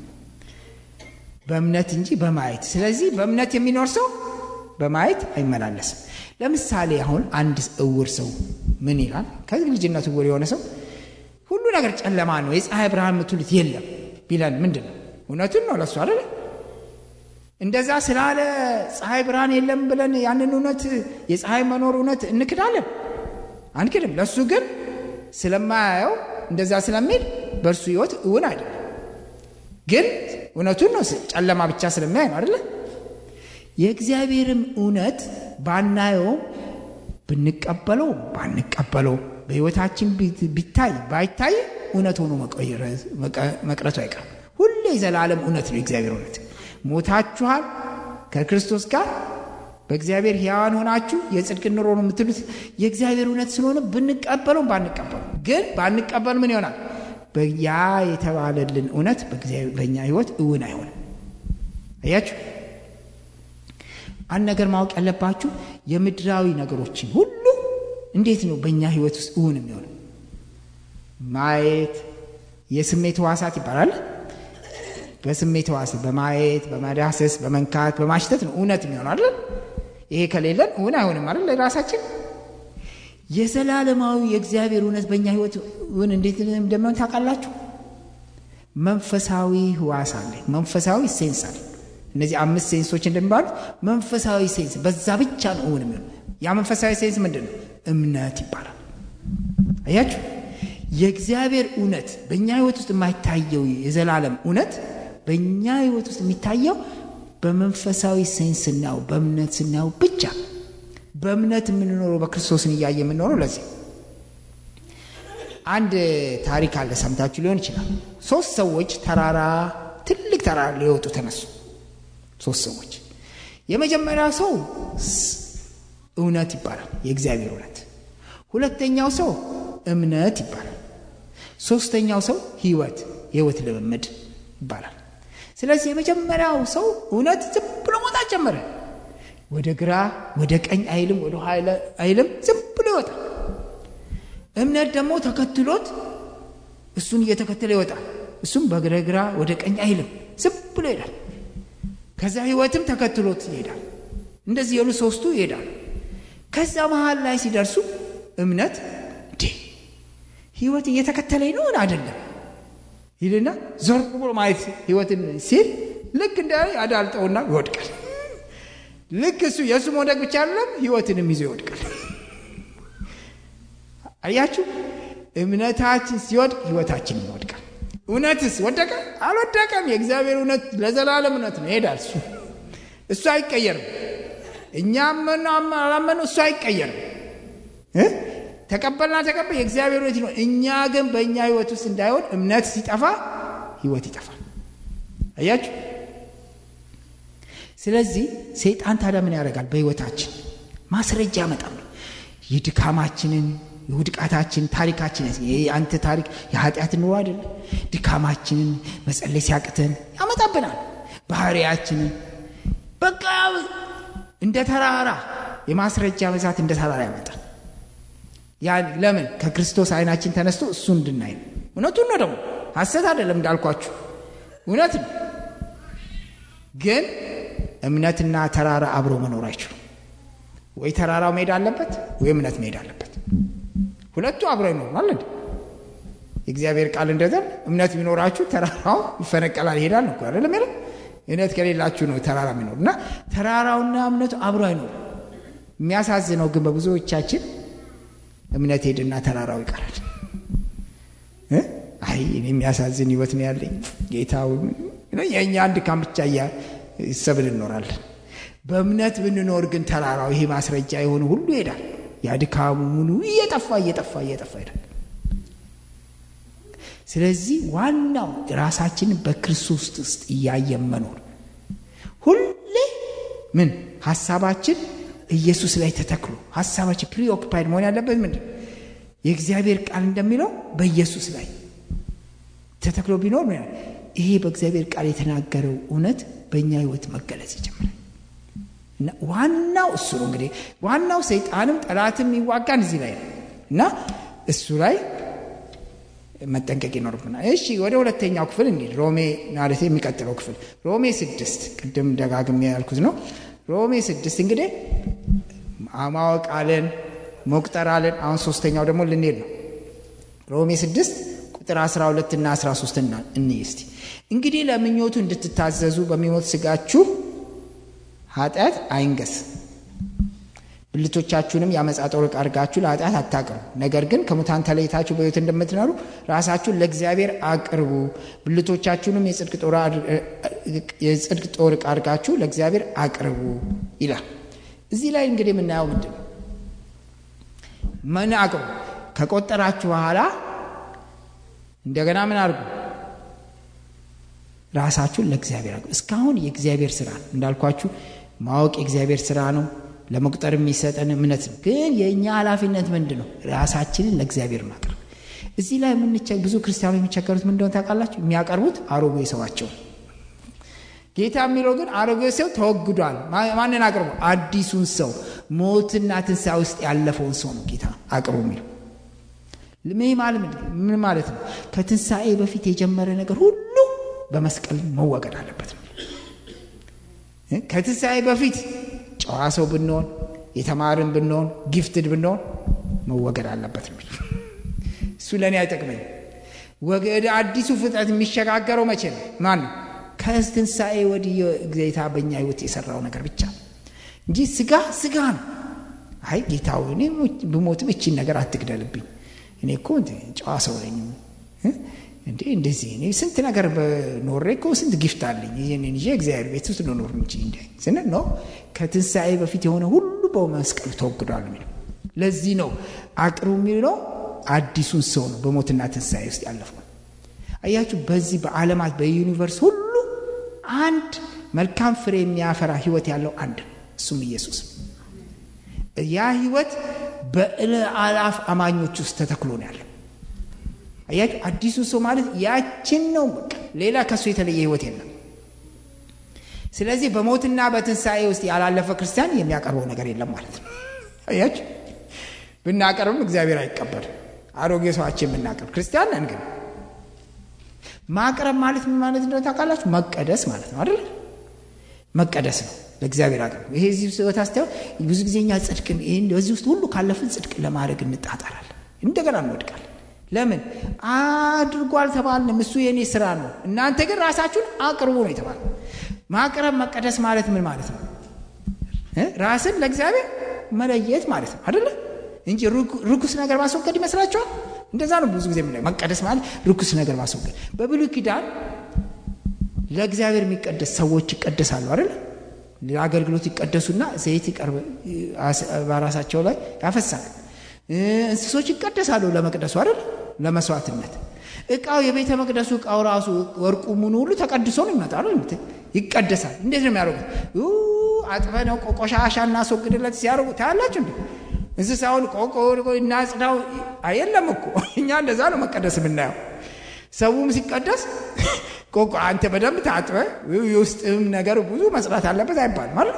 በእምነት እንጂ በማየት። ስለዚህ በእምነት የሚኖር ሰው በማየት አይመላለስም። ለምሳሌ አሁን አንድ እውር ሰው ምን ይላል? ከልጅነቱ እውር የሆነ ሰው ሁሉ ነገር ጨለማ ነው የፀሐይ ብርሃን ምትሉት የለም ቢለን ምንድነው? እውነቱን ነው ለሱ አይደል? እንደዛ ስላለ ፀሐይ ብርሃን የለም ብለን ያንን እውነት የፀሐይ መኖር እውነት እንክዳለን? አንክድም። ለሱ ግን ስለማያየው እንደዛ ስለሚል በእርሱ ህይወት እውን አይደለም። ግን እውነቱን ነው ጨለማ ብቻ ስለማያይ ነው አይደል? የእግዚአብሔርም እውነት ባናየው ብንቀበለው ባንቀበለው በህይወታችን ቢታይ ባይታይ እውነት ሆኖ መቅረቱ አይቀርም። ሁሌ ዘላለም እውነት ነው የእግዚአብሔር እውነት። ሞታችኋል ከክርስቶስ ጋር በእግዚአብሔር ሕያዋን ሆናችሁ የጽድቅ ኑሮ ነው የምትሉት የእግዚአብሔር እውነት ስለሆነ ብንቀበለው ባንቀበለው ግን ባንቀበል ምን ይሆናል? በያ የተባለልን እውነት በእግዚአብሔር በእኛ ሕይወት እውን አይሆንም። አያችሁ አንድ ነገር ማወቅ ያለባችሁ የምድራዊ ነገሮችን ሁሉ እንዴት ነው በእኛ ሕይወት ውስጥ እውን የሚሆነው? ማየት የስሜት ሕዋሳት ይባላል። በስሜት ሕዋሳት በማየት በመዳሰስ በመንካት በማሽተት ነው እውነት የሚሆነው አይደል? ይሄ ከሌለን እውን አይሆንም አይደል? ለራሳችን የዘላለማዊ የእግዚአብሔር እውነት በእኛ ሕይወት እውን እንዴት እንደሚሆን ታውቃላችሁ? መንፈሳዊ ሕዋስ አለ፣ መንፈሳዊ ሴንስ አለ። እነዚህ አምስት ሴንሶች እንደሚባሉት መንፈሳዊ ሴንስ በዛ ብቻ ነው እውን የሚሆነው። ያ መንፈሳዊ ሴንስ ምንድነው? እምነት ይባላል። አያችሁ የእግዚአብሔር እውነት በእኛ ሕይወት ውስጥ የማይታየው የዘላለም እውነት በእኛ ሕይወት ውስጥ የሚታየው በመንፈሳዊ ሴንስ ነው፣ በእምነት ነው ብቻ። በእምነት የምንኖረው በክርስቶስን እያየ የምንኖረው ለዚህ። አንድ ታሪክ አለ ሰምታችሁ ሊሆን ይችላል። ሶስት ሰዎች ተራራ ትልቅ ተራራ ሊወጡ ተነሱ። ሶስት ሰዎች። የመጀመሪያው ሰው እውነት ይባላል፣ የእግዚአብሔር እውነት። ሁለተኛው ሰው እምነት ይባላል። ሶስተኛው ሰው ህይወት፣ የህይወት ልምምድ ይባላል። ስለዚህ የመጀመሪያው ሰው እውነት ዝም ብሎ መውጣት ጀመረ። ወደ ግራ ወደ ቀኝ አይልም፣ ወደ ኋላ አይልም፣ ዝም ብሎ ይወጣል። እምነት ደግሞ ተከትሎት እሱን እየተከተለ ይወጣል። እሱም በግራ ግራ ወደ ቀኝ አይልም፣ ዝም ብሎ ይሄዳል። ከዛ ህይወትም ተከትሎት ይሄዳል። እንደዚህ ያሉ ሶስቱ ይሄዳሉ። ከዛ መሃል ላይ ሲደርሱ እምነት እንዴ ህይወት እየተከተለኝ ነው አይደለም ይልና ዞር ብሎ ማየት ህይወትን ሲል ልክ እንደ አዳልጠውና ይወድቃል። ልክ እሱ የሱ መውደቅ ብቻ አይደለም ህይወትንም ይዞ ይወድቃል። አያችሁ እምነታችን ሲወድቅ ህይወታችን ይወድቃል። እውነትስ ወደቀ አልወደቀም? የእግዚአብሔር እውነት ለዘላለም እውነት ነው፣ ይሄዳል። እሱ እሱ አይቀየርም። እኛም ምናምን አላመኑ እሱ አይቀየርም። እ ተቀበልና ተቀበል የእግዚአብሔር እውነት ነው። እኛ ግን በእኛ ህይወት ውስጥ እንዳይሆን እምነት ሲጠፋ ህይወት ይጠፋል። አያችሁ ስለዚህ ሰይጣን ታዲያ ምን ያደርጋል? በህይወታችን ማስረጃ ያመጣል። የድካማችንን የውድቃታችን ታሪካችን ይሄ አንተ ታሪክ የኃጢአት ኑሮ አይደለም። ድካማችንን መጸለይ ሲያቅተን ያመጣብናል። ባህሪያችንን በቃ እንደ ተራራ የማስረጃ ብዛት እንደ ተራራ ያመጣል። ያ ለምን? ከክርስቶስ አይናችን ተነስቶ እሱ እንድናይ ነው። እውነቱን ነው ደግሞ ሐሰት አይደለም እንዳልኳችሁ እውነት ነው። ግን እምነትና ተራራ አብሮ መኖር አይችሉም። ወይ ተራራው መሄድ አለበት ወይ እምነት መሄድ አለበት። ሁለቱ አብረው ነው ማለት ነው። የእግዚአብሔር ቃል እንደዛ እምነት ቢኖራችሁ ተራራው ይፈነቀላል ይሄዳል ነው አይደል? ማለት እምነት ከሌላችሁ ነው ተራራ የሚኖርና ተራራውና እምነቱ አብረው አይኖር። የሚያሳዝነው ግን በብዙዎቻችን እምነት ሄድና ተራራው ይቀራል። እ አይ እኔ የሚያሳዝን ህይወት ነው ያለኝ ጌታው ነው የኛ አንድ ካም ብቻ ያ ሰብል እንኖራለን። በእምነት ብንኖር ግን ተራራው ይሄ ማስረጃ የሆነ ሁሉ ይሄዳል። ያድካሙ ሙሉ እየጠፋ እየጠፋ እየጠፋ ይሄዳል። ስለዚህ ዋናው ራሳችንን በክርስቶስ ውስጥ እያየን መኖር። ሁሌ ምን ሐሳባችን ኢየሱስ ላይ ተተክሎ ሐሳባችን ፕሪኦኩፓይድ መሆን ያለበት ምንድን ነው? የእግዚአብሔር ቃል እንደሚለው በኢየሱስ ላይ ተተክሎ ቢኖር ነው ይሄ በእግዚአብሔር ቃል የተናገረው እውነት በእኛ ህይወት መገለጽ ይጀምራል። እና ዋናው እሱ ነው። እንግዲህ ዋናው ሰይጣንም ጠላትም ይዋጋን እዚህ ላይ ነው እና እሱ ላይ መጠንቀቅ ይኖርብናል። እሺ ወደ ሁለተኛው ክፍል እንሂድ። ሮሜ ማለት የሚቀጥለው ክፍል ሮሜ ስድስት ቅድም ደጋግሜ ያልኩት ነው። ሮሜ ስድስት እንግዲህ ማወቅ አለን መቁጠር አለን። አሁን ሶስተኛው ደግሞ ልንሄድ ነው። ሮሜ ስድስት ቁጥር አስራ ሁለት እና አስራ ሶስት እና እንይ እስቲ። እንግዲህ ለምኞቱ እንድትታዘዙ በሚሞት ስጋችሁ ኃጢአት አይንገስ፣ ብልቶቻችሁንም ያመጻ ጦር አድርጋችሁ ለኃጢአት አታቅርቡ። ነገር ግን ከሙታን ተለይታችሁ በሕይወት እንደምትኖሩ ራሳችሁን ለእግዚአብሔር አቅርቡ። ብልቶቻችሁንም የጽድቅ ጦር የጽድቅ ጦር አድርጋችሁ ለእግዚአብሔር አቅርቡ ይላል። እዚህ ላይ እንግዲህ የምናየው ምንድን ነው? ምን አቅርቡ? ከቆጠራችሁ በኋላ እንደገና ምን አድርጉ? ራሳችሁን ለእግዚአብሔር አቅርቡ። እስካሁን የእግዚአብሔር ስራ እንዳልኳችሁ ማወቅ የእግዚአብሔር ስራ ነው። ለመቁጠር የሚሰጠን እምነት ነው። ግን የኛ ኃላፊነት ምንድነው? ራሳችንን ለእግዚአብሔር ማቅረብ። እዚህ ላይ የምንቸገር ብዙ ክርስቲያኖች የሚቸገሩት ምን እንደሆነ ታውቃላችሁ? የሚያቀርቡት አሮጌ ሰዋቸው። ጌታ የሚለው ግን አሮጌ ሰው ተወግዷል። ማንን አቅርቡ? አዲሱን ሰው፣ ሞትና ትንሣኤ ውስጥ ያለፈውን ሰው ነው ጌታ አቅርቡ የሚለው። ምን ማለት ነው? ከትንሣኤ በፊት የጀመረ ነገር ሁሉ በመስቀል መወገድ አለበት ነው። ከትንሣኤ በፊት ጨዋ ሰው ብንሆን፣ የተማርን ብንሆን፣ ጊፍትድ ብንሆን መወገድ አለበት ነው። እሱ ለኔ አይጠቅመኝ። ወገደ አዲሱ ፍጥረት የሚሸጋገረው መቼ ነው? ማን ነው? ከትንሣኤ ወዲህ ጌታ በእኛ ህይወት የሰራው ነገር ብቻ እንጂ ስጋ ስጋ ነው። አይ ጌታው እኔ ብሞትም እቺን ነገር አትግደልብኝ፣ እኔ እኮ ጨዋ ሰው ነኝ እንዴ እንደዚህ እኔ ስንት ነገር በኖሬ እኮ ስንት ጊፍት አለኝ ይሄንን ይዤ እግዚአብሔር ቤት ውስጥ ነው ኖር እንጂ እንዴ ስነ ነው። ከትንሣኤ በፊት የሆነ ሁሉ በመስቀል ተወግዷል የሚለው ለዚህ ነው። አቅርቡ የሚለው አዲሱን ሰው ነው በሞትና ትንሣኤ ውስጥ ያለፈው። አያችሁ፣ በዚህ በዓለማት በዩኒቨርስ ሁሉ አንድ መልካም ፍሬ የሚያፈራ ህይወት ያለው አንድ ነው፣ እሱም ኢየሱስ። ያ ህይወት በአላፍ አማኞች ውስጥ ተተክሎ ነው ያለው። አያችሁ፣ አዲሱ ሰው ማለት ያችን ነው። በቃ ሌላ ከሱ የተለየ ህይወት የለም። ስለዚህ በሞትና በትንሣኤ ውስጥ ያላለፈ ክርስቲያን የሚያቀርበው ነገር የለም ማለት ነው። አያችሁ፣ ብናቀርብም እግዚአብሔር አይቀበልም። አሮጌ ሰዋችን ብናቀርብ ክርስቲያን ነን። ግን ማቅረብ ማለት ምን ማለት እንደሆነ ታውቃላችሁ? መቀደስ ማለት ነው አይደል? መቀደስ ነው ለእግዚአብሔር አቅርቡ። ይሄ እዚህ ሰውታ አስተው ብዙ ጊዜኛ ጽድቅን ይሄን በዚህ ውስጥ ሁሉ ካለፍን ጽድቅ ለማድረግ እንጣጣራለን፣ እንደገና እንወድቃለን። ለምን አድርጓል ተባልን? እሱ የኔ ስራ ነው፣ እናንተ ግን ራሳችሁን አቅርቡ ነው የተባለው። ማቅረብ መቀደስ ማለት ምን ማለት ነው? ራስን ለእግዚአብሔር መለየት ማለት ነው አይደል? እንጂ ርኩስ ነገር ማስወገድ ይመስላችኋል? እንደዛ ነው ብዙ ጊዜ የምናየው። መቀደስ ማለት ርኩስ ነገር ማስወገድ። በብሉይ ኪዳን ለእግዚአብሔር የሚቀደስ ሰዎች ይቀደሳሉ አይደል? ለአገልግሎት ይቀደሱና ዘይት ይቀርብ በራሳቸው ላይ ያፈሳል። እንስሶች ይቀደሳሉ ለመቅደሱ አይደል? ለመስዋዕትነት። እቃው የቤተ መቅደሱ እቃው ራሱ ወርቁ ምን ሁሉ ተቀድሶ ነው ይመጣሉ፣ ይቀደሳል። እንዴት ነው የሚያደርጉት? አጥበነው ቆቆሻሻና አስወግድለት ሲያደርጉ ታያላችሁ እንዴ? እንስሳውን ቆቆ እናጽዳው አይደለም እኮ እኛ እንደዛ ነው መቀደስ የምናየው። ሰውም ሲቀደስ ቆቆ አንተ በደንብ ታጥበ የውስጥም ነገር ብዙ መስራት አለበት አይባልም ማለት።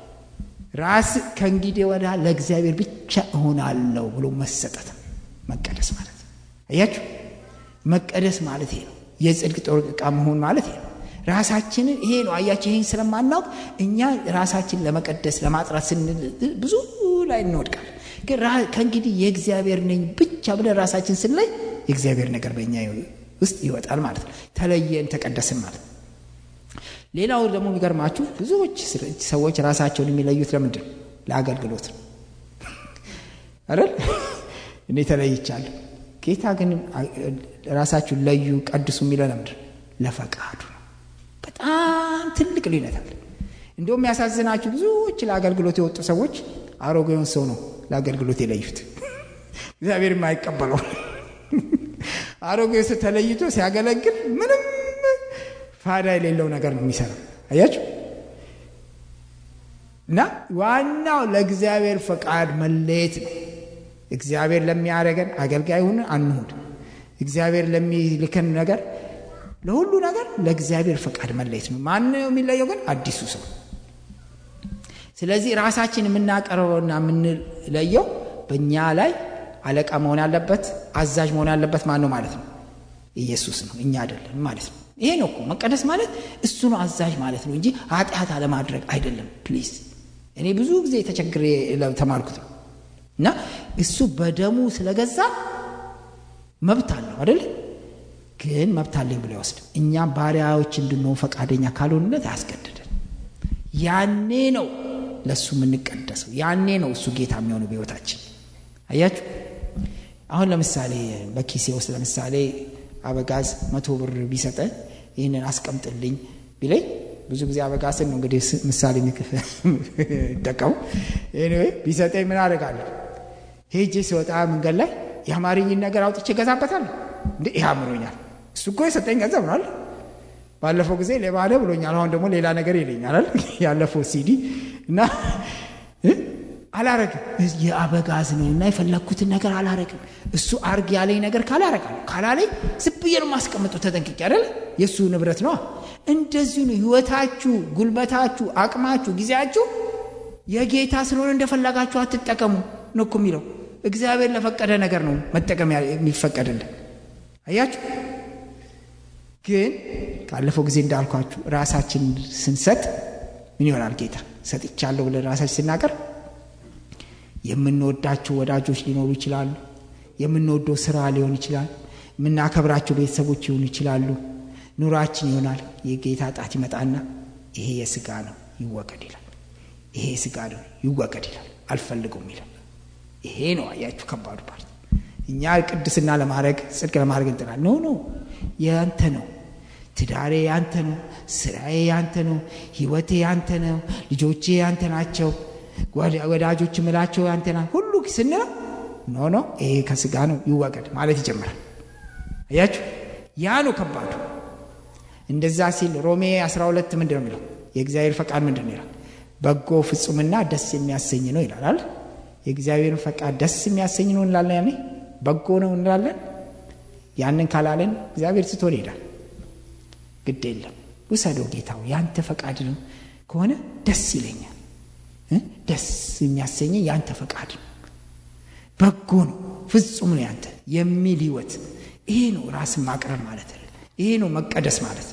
ራስ ከእንግዲህ ወዳ ለእግዚአብሔር ብቻ እሆናለሁ ብሎ መሰጠት መቀደስ ማለት። አያችሁ፣ መቀደስ ማለት ይሄ ነው። የጽድቅ ጦር ዕቃ መሆን ማለት ይሄ ነው። ራሳችንን ይሄ ነው። አያችሁ፣ ይሄን ስለማናውቅ እኛ ራሳችንን ለመቀደስ ለማጥራት ስንል ብዙ ላይ እንወድቃለን። ግን ከእንግዲህ የእግዚአብሔር ነኝ ብቻ ብለን ራሳችን ስንለይ የእግዚአብሔር ነገር በእኛ ውስጥ ይወጣል ማለት ነው። ተለየን፣ ተቀደስን ማለት ነው። ሌላው ደግሞ የሚገርማችሁ ብዙዎች ሰዎች ራሳቸውን የሚለዩት ለምንድን ነው? ለአገልግሎት ነው አይደል? እኔ ተለይቻለሁ። ጌታ ግን ራሳችሁን ለዩ ቀድሱ የሚለው ለምንድን ነው? ለፈቃዱ ነው። በጣም ትልቅ ልዩነት አለ። እንደውም ያሳዝናችሁ ብዙዎች ለአገልግሎት የወጡ ሰዎች አሮጌውን ሰው ነው ለአገልግሎት የለዩት። እግዚአብሔር የማይቀበለው አሮጌው ሰው ተለይቶ ሲያገለግል ምንም ፋዳ የሌለው ነገር ነው የሚሰራው። አያችሁ፣ እና ዋናው ለእግዚአብሔር ፈቃድ መለየት ነው። እግዚአብሔር ለሚያደርገን አገልጋይ ሆነ አንሁን። እግዚአብሔር ለሚልከን ነገር ለሁሉ ነገር ለእግዚአብሔር ፈቃድ መለየት ነው። ማን ነው የሚለየው ግን? አዲሱ ሰው። ስለዚህ ራሳችን የምናቀርበውና የምንለየው በእኛ ላይ አለቃ መሆን ያለበት አዛዥ መሆን ያለበት ማን ነው ማለት ነው? ኢየሱስ ነው፣ እኛ አይደለም ማለት ነው። ይሄ ነው እኮ መቀደስ ማለት እሱ ነው አዛዥ ማለት ነው እንጂ ኃጢአት አለማድረግ አይደለም። ፕሊዝ እኔ ብዙ ጊዜ ተቸግሬ ተማርኩት ነው። እና እሱ በደሙ ስለገዛ መብት አለው አይደል? ግን መብት አለኝ ብሎ ይወስድ። እኛ ባሪያዎች እንድንሆን ፈቃደኛ ካልሆንለት አያስገድደን። ያኔ ነው ለሱ የምንቀደሰው። ያኔ ነው እሱ ጌታ የሚሆነው በህይወታችን። አያችሁ፣ አሁን ለምሳሌ በኪሴ ውስጥ ለምሳሌ አበጋዝ መቶ ብር ቢሰጠ ይህንን አስቀምጥልኝ ቢለኝ ብዙ ጊዜ አበጋዝን ነው እንግዲህ ምሳሌ የሚከፈ ተቀው ኤኒዌይ ቢሰጠኝ ምን አደርጋለሁ? ሄጄ ሲወጣ መንገድ ላይ ያማረኝን ነገር አውጥቼ ገዛበታለሁ እንዴ? ያምሮኛል። እሱ እኮ የሰጠኝ ገንዘብ ነው አይደል? ባለፈው ጊዜ ሌባ ነህ ብሎኛል። አሁን ደግሞ ሌላ ነገር ይለኛል አይደል? ያለፈው ሲዲ እና አላረግም የአበጋዝ ነውና የፈለኩትን ነገር አላረግም። እሱ አርግ ያለኝ ነገር ካላረጋል ካላለኝ ዝብዬ ነው ማስቀመጠው ተጠንቅቄ አይደል? የሱ ንብረት ነው። እንደዚህ ነው ህይወታችሁ፣ ጉልበታችሁ፣ አቅማችሁ፣ ጊዜያችሁ የጌታ ስለሆነ እንደፈለጋችሁ አትጠቀሙ ነው እኮ የሚለው። እግዚአብሔር ለፈቀደ ነገር ነው መጠቀም የሚፈቀድልን። አያችሁ? ግን ካለፈው ጊዜ እንዳልኳችሁ ራሳችን ስንሰጥ ምን ይሆናል? ጌታ ሰጥቻለሁ ብለን ራሳችን ስናቀር የምንወዳቸው ወዳጆች ሊኖሩ ይችላሉ። የምንወደው ስራ ሊሆን ይችላል። የምናከብራቸው ቤተሰቦች ሊሆኑ ይችላሉ። ኑራችን ይሆናል። የጌታ ጣት ይመጣና ይሄ የሥጋ ነው ይወገድ ይላል። ይሄ የሥጋ ነው ይወገድ ይላል። አልፈልገውም ይላል። ይሄ ነው አያችሁ ከባዱ ፓርት። እኛ ቅድስና ለማድረግ ጽድቅ ለማድረግ እንጥራለን። ኖ ኖ ያንተ ነው። ትዳሬ ያንተ ነው። ስራዬ ያንተ ነው። ህይወቴ ያንተ ነው። ልጆቼ ያንተ ናቸው። ወዳጆች ምላቸው ያንተና ሁሉ ስንል ኖ ኖ ይሄ ከሥጋ ነው ይወገድ ማለት ይጀምራል። አያችሁ? ያ ነው ከባዱ። እንደዛ ሲል ሮሜ አስራ ሁለት ምንድነው የሚለው? የእግዚአብሔር ፈቃድ ምንድነው ይላል? በጎ ፍጹምና ደስ የሚያሰኝ ነው ይላል አይደል? የእግዚአብሔር ፈቃድ ደስ የሚያሰኝ ነው እንላለን። ያኔ በጎ ነው እንላለን። ያንን ካላለን እግዚአብሔር ስትሆን ይላል ግድ የለም ውሰደው ጌታው ያንተ ፈቃድ ነው ከሆነ ደስ ይለኛል። ደስ የሚያሰኝ ያንተ ፈቃድ ነው፣ በጎ ነው፣ ፍጹም ነው ያንተ የሚል ህይወት። ይሄ ነው ራስን ማቅረብ ማለት ነው። ይሄ ነው መቀደስ ማለት።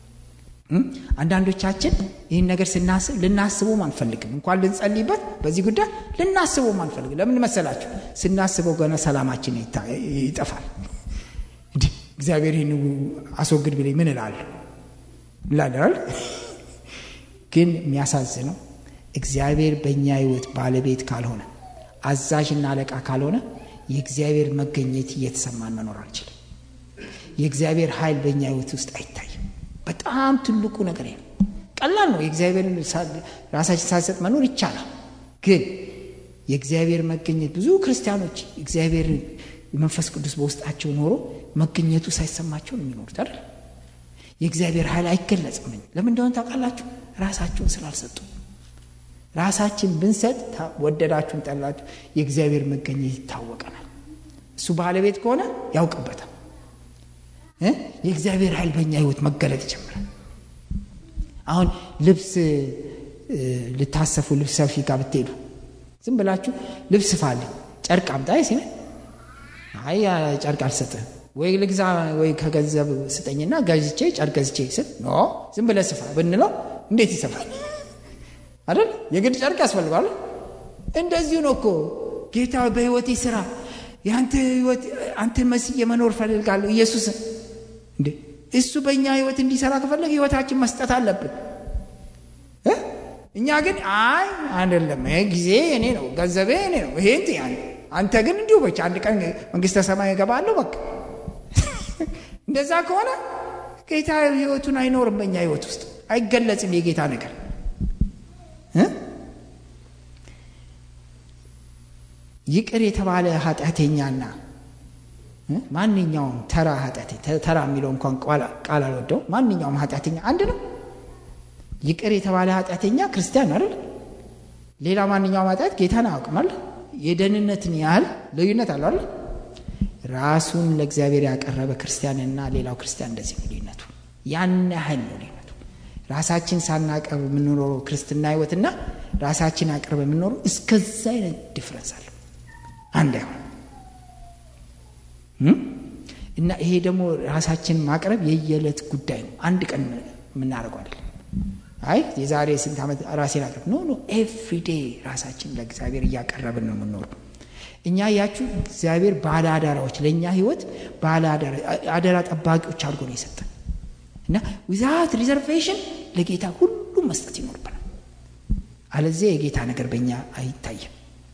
አንዳንዶቻችን ይህን ነገር ስናስብ ልናስበው አንፈልግም። እንኳን ልንጸልይበት በዚህ ጉዳይ ልናስበው አንፈልግም። ለምን መሰላችሁ? ስናስበው ገና ሰላማችን ይጠፋል። እግዚአብሔር ይህን አስወግድ ቢለኝ ምን እላለሁ ላላል። ግን የሚያሳዝነው እግዚአብሔር በእኛ ህይወት ባለቤት ካልሆነ፣ አዛዥና አለቃ ካልሆነ የእግዚአብሔር መገኘት እየተሰማን መኖር አንችልም። የእግዚአብሔር ኃይል በእኛ ህይወት ውስጥ አይታይም። በጣም ትልቁ ነገር ነው። ቀላል ነው። የእግዚአብሔርን ራሳችን ሳንሰጥ መኖር ይቻላል። ግን የእግዚአብሔር መገኘት ብዙ ክርስቲያኖች እግዚአብሔር መንፈስ ቅዱስ በውስጣቸው ኖሮ መገኘቱ ሳይሰማቸው ነው የሚኖሩት አይደል? የእግዚአብሔር ኃይል አይገለጽም። ለምን እንደሆነ ታውቃላችሁ? ራሳቸውን ስላልሰጡ። ራሳችን ብንሰጥ ወደዳችሁም ጠላችሁ የእግዚአብሔር መገኘት ይታወቀናል። እሱ ባለቤት ከሆነ ያውቅበታል። እ የእግዚአብሔር ኃይል በእኛ ህይወት መገለጥ ይጀምራል። አሁን ልብስ ልታሰፉ ልብስ ሰፊ ጋር ብትሄዱ ዝም ብላችሁ ልብስ ፋልኝ ጨርቅ አምጣ ሲል አይ ጨርቅ አልሰጥም ወይ ልግዛ ወይ ከገንዘብ ስጠኝና ጋዝቼ ጨርቅ ገዝቼ ስል ኖ ዝም ብለህ ስፋ ብንለው እንዴት ይሰፋል አይደል? የግድ ጨርቅ ያስፈልጋል። እንደዚሁ ነው እኮ ጌታ በህይወቴ ስራ ያንተ ህይወት አንተ መስዬ መኖር ፈልጋለሁ ኢየሱስ እንዴ እሱ በእኛ ህይወት እንዲሰራ ከፈለገ ህይወታችን መስጠት አለብን እ እኛ ግን አይ አይደለም ይሄ ጊዜ እኔ ነው ገንዘቤ እኔ ነው ይሄ እንት ያን አንተ ግን እንዲሁ ብቻ አንድ ቀን መንግስተ ሰማይ እገባለሁ በቃ። እንደዛ ከሆነ ጌታ ህይወቱን አይኖርም፣ በእኛ ህይወት ውስጥ አይገለጽም የጌታ ነገር እ ይቅር የተባለ ኃጢአተኛና ማንኛውም ተራ ኃጢአተኛ ተራ የሚለው እንኳን ቃል አልወደው ማንኛውም ኃጢአተኛ አንድ ነው። ይቅር የተባለ ኃጢአተኛ ክርስቲያን አይደል? ሌላ ማንኛውም ኃጢአት ጌታን አያውቅም። የደህንነትን ያህል ልዩነት አለው አይደል? ራሱን ለእግዚአብሔር ያቀረበ ክርስቲያንና ሌላው ክርስቲያን እንደዚህ ነው ልዩነቱ። ያን ያህል ነው ልዩነቱ። ራሳችን ሳናቀርብ የምንኖረው ክርስትና ህይወትና ራሳችን አቅርበ የምንኖረው እስከዛ አይነት ዲፈረንስ አለ። አንድ አይሆን እና ይሄ ደግሞ ራሳችን ማቅረብ የየለት ጉዳይ ነው። አንድ ቀን የምናደርገው አይደለም። አይ የዛሬ ስንት ዓመት ራሴን አቅርብ ኖ ኖ ኤቭሪ ዴይ ራሳችን ለእግዚአብሔር እያቀረብን ነው የምንኖረው። እኛ ያችሁ እግዚአብሔር ባለ አደራዎች ለኛ ህይወት ባለ አደራ አደራ ጠባቂዎች አድርጎ ነው የሰጠን እና without reservation ለጌታ ሁሉ መስጠት ይኖርብናል። አለዚያ የጌታ ነገር በእኛ አይታይም።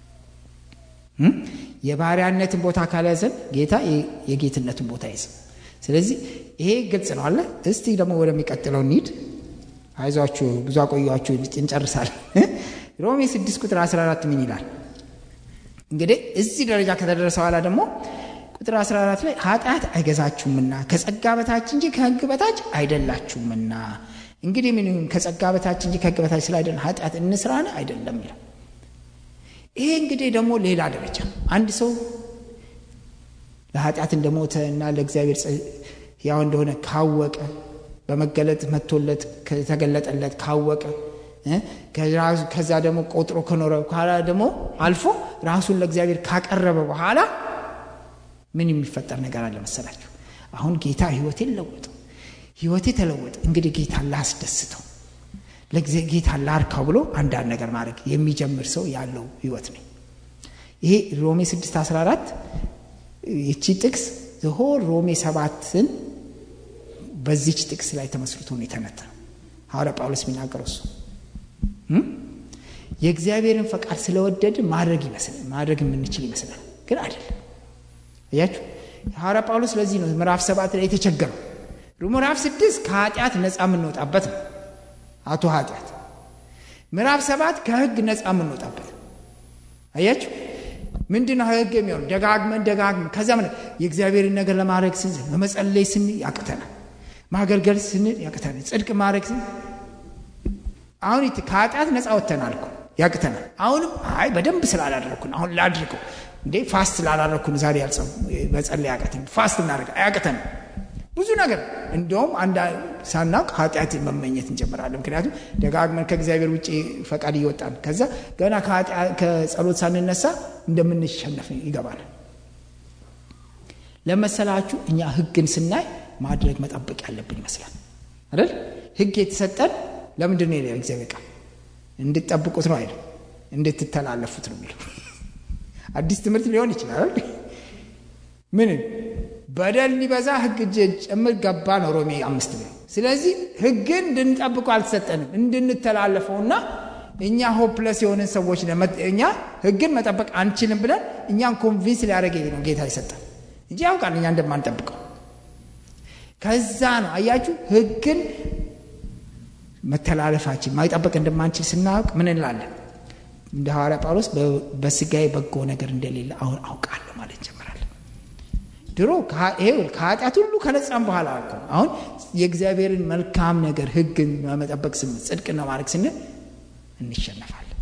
የባሪያነትን ቦታ ካልያዘን ጌታ የጌትነትን ቦታ ይይዝ። ስለዚህ ይሄ ግልጽ ነው አለ። እስቲ ደግሞ ወደሚቀጥለው እንሂድ። አይዟችሁ ብዙ አቆያችሁ እንጨርሳለን። ሮሜ ስድስት ቁጥር አስራ አራት ምን ይላል? እንግዲህ እዚህ ደረጃ ከተደረሰ በኋላ ደግሞ ቁጥር አስራ አራት ላይ ኃጢአት አይገዛችሁምና ከጸጋ በታች እንጂ ከሕግ በታች አይደላችሁምና። እንግዲህ ምን ይሁን? ከጸጋ በታች እንጂ ከሕግ በታች ስላይደል ኃጢአት እንስራን አይደለም ይላል። ይሄ እንግዲህ ደግሞ ሌላ ደረጃ አንድ ሰው ለኃጢአት እንደሞተ እና ለእግዚአብሔር ያው እንደሆነ ካወቀ በመገለጥ መጥቶለት ከተገለጠለት ካወቀ ከዛ ደግሞ ቆጥሮ ከኖረ በኋላ ደግሞ አልፎ ራሱን ለእግዚአብሔር ካቀረበ በኋላ ምን የሚፈጠር ነገር አለ መሰላችሁ? አሁን ጌታ ህይወቴን ለወጠ፣ ህይወቴ ተለወጠ። እንግዲህ ጌታ ላስደስተው ለእግዚአብሔር ጌታ ላርካው ብሎ አንዳንድ ነገር ማድረግ የሚጀምር ሰው ያለው ህይወት ነው ይሄ። ሮሜ ስድስት አስራ አራት እቺ ጥቅስ ዘሆል ሮሜ ሰባትን በዚች ጥቅስ ላይ ተመስርቶ ነው የተነተነው። ሐዋርያ ጳውሎስ የሚናገረው እሱ የእግዚአብሔርን ፈቃድ ስለወደደ ማድረግ ይመስላል ማድረግ የምንችል ይመስላል፣ ግን አይደለም። አያችሁ ሐዋርያ ጳውሎስ ለዚህ ነው ምዕራፍ ሰባት ላይ የተቸገረው። ምዕራፍ ስድስት ከኃጢአት ነፃ የምንወጣበት ነው አቶ ኃጢአት፣ ምዕራፍ ሰባት ከሕግ ነፃ የምንወጣበት። አያችሁ ምንድነው ሕግ የሚሆን? ደጋግመን ደጋግመን ከዛ ምን የእግዚአብሔርን ነገር ለማድረግ ስንል በመጸለይ ስንል ያቅተናል፣ ማገልገል ስንል ያቅተናል፣ ጽድቅ ማድረግ ስንል አሁን ከኃጢአት ነፃ ወጥተናል እኮ ያቅተናል። አሁንም አይ በደንብ ስላላደረኩኝ አሁን ላድርገው እንዴ ፋስት ስላላደረኩኝ ዛሬ ያልጸው መጸለይ ያቅተኝ ፋስት እናደርግ አያቅተን ብዙ ነገር። እንደውም አንድ ሳናውቅ ኃጢአት መመኘት እንጀምራለን። ምክንያቱም ደጋግመን ከእግዚአብሔር ውጪ ፈቃድ እየወጣን ከዛ ገና ከጸሎት ሳንነሳ እንደምንሸነፍ ይገባናል። ለመሰላችሁ እኛ ሕግን ስናይ ማድረግ መጠበቅ ያለብን ይመስላል አይደል? ሕግ የተሰጠን ለምንድን ነው ይላል እግዚአብሔር ቃል? እንድትጠብቁት ነው አይደል? እንድትተላለፉት ነው የሚለው። አዲስ ትምህርት ሊሆን ይችላል። ምን በደል ሊበዛ ሕግ ጭምር ገባ ነው ሮሜ አምስት ነው። ስለዚህ ሕግን እንድንጠብቁ አልተሰጠንም እንድንተላለፈውና እኛ ሆፕለስ የሆነን ሰዎች እኛ ሕግን መጠበቅ አንችልም ብለን እኛን ኮንቪንስ ሊያደርገን ነው ጌታ ይሰጣል እንጂ ያውቃል እኛ እንደማንጠብቀው። ከዛ ነው አያችሁ ሕግን መተላለፋችን ማይጠበቅ እንደማንችል ስናውቅ ምን እንላለን? እንደ ሐዋርያ ጳውሎስ በስጋዬ በጎ ነገር እንደሌለ አሁን አውቃለሁ ማለት እንጀምራለን። ድሮ ከኃጢአት ሁሉ ከነጻን በኋላ አሁን የእግዚአብሔርን መልካም ነገር ሕግን መጠበቅ ስንል ጽድቅና ማድረግ ስንል እንሸነፋለን።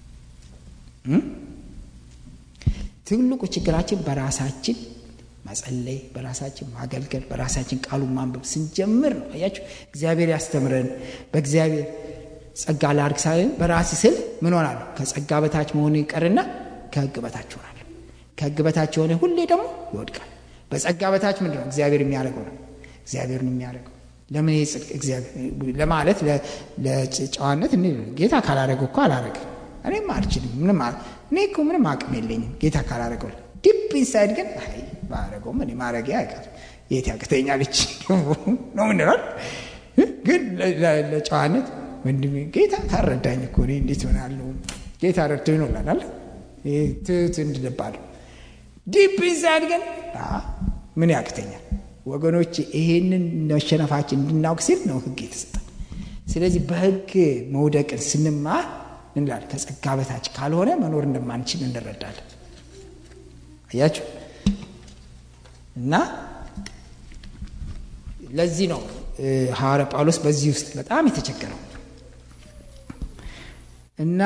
ትልቁ ችግራችን በራሳችን መጸለይ፣ በራሳችን ማገልገል፣ በራሳችን ቃሉን ማንበብ ስንጀምር ነው። አያችሁ እግዚአብሔር ያስተምረን በእግዚአብሔር ጸጋ ላርክ ሳይሆን በራስ ስል ምን ሆናለሁ? ከጸጋ በታች መሆን ይቀርና ከሕግ በታች ሆናለሁ። ከሕግ በታች ሆነ ሁሌ ደግሞ ይወድቃል። በጸጋ በታች ምንድነው እግዚአብሔር የሚያደርገው ነው እግዚአብሔርን የሚያደርገው። ለምን የጽድቅ እግዚአብሔር ለማለት ለጨዋነት እንዴ ጌታ ካላደረገው እኮ አላደረገም እኔም አልችልም ምንም እኔ እኮ ምንም አቅም የለኝም ጌታ ካላደረገው። ዲፕ ኢንሳይድ ግን አይ ባረገው ምን ማረግ ያይቃል የት ያቅተኛል እቺ ነው ምን ነው ግን ለጨዋነት ወንድሜ ጌታ ታረዳኝ እኮ እኔ እንዴት ሆናለሁ ጌታ ረድቶኝ ነው ላላል እት እንድልባል ዲፕ ኢንሳይድ ግን ምን ያቅተኛል ወገኖች። ይሄንን መሸነፋችን እንድናውቅ ሲል ነው ሕግ የተሰጠን። ስለዚህ በሕግ መውደቅን ስንማር እንላለን ከጸጋ በታች ካልሆነ መኖር እንደማንችል እንረዳለን። አያችሁ እና ለዚህ ነው ሐዋርያ ጳውሎስ በዚህ ውስጥ በጣም የተቸገረው እና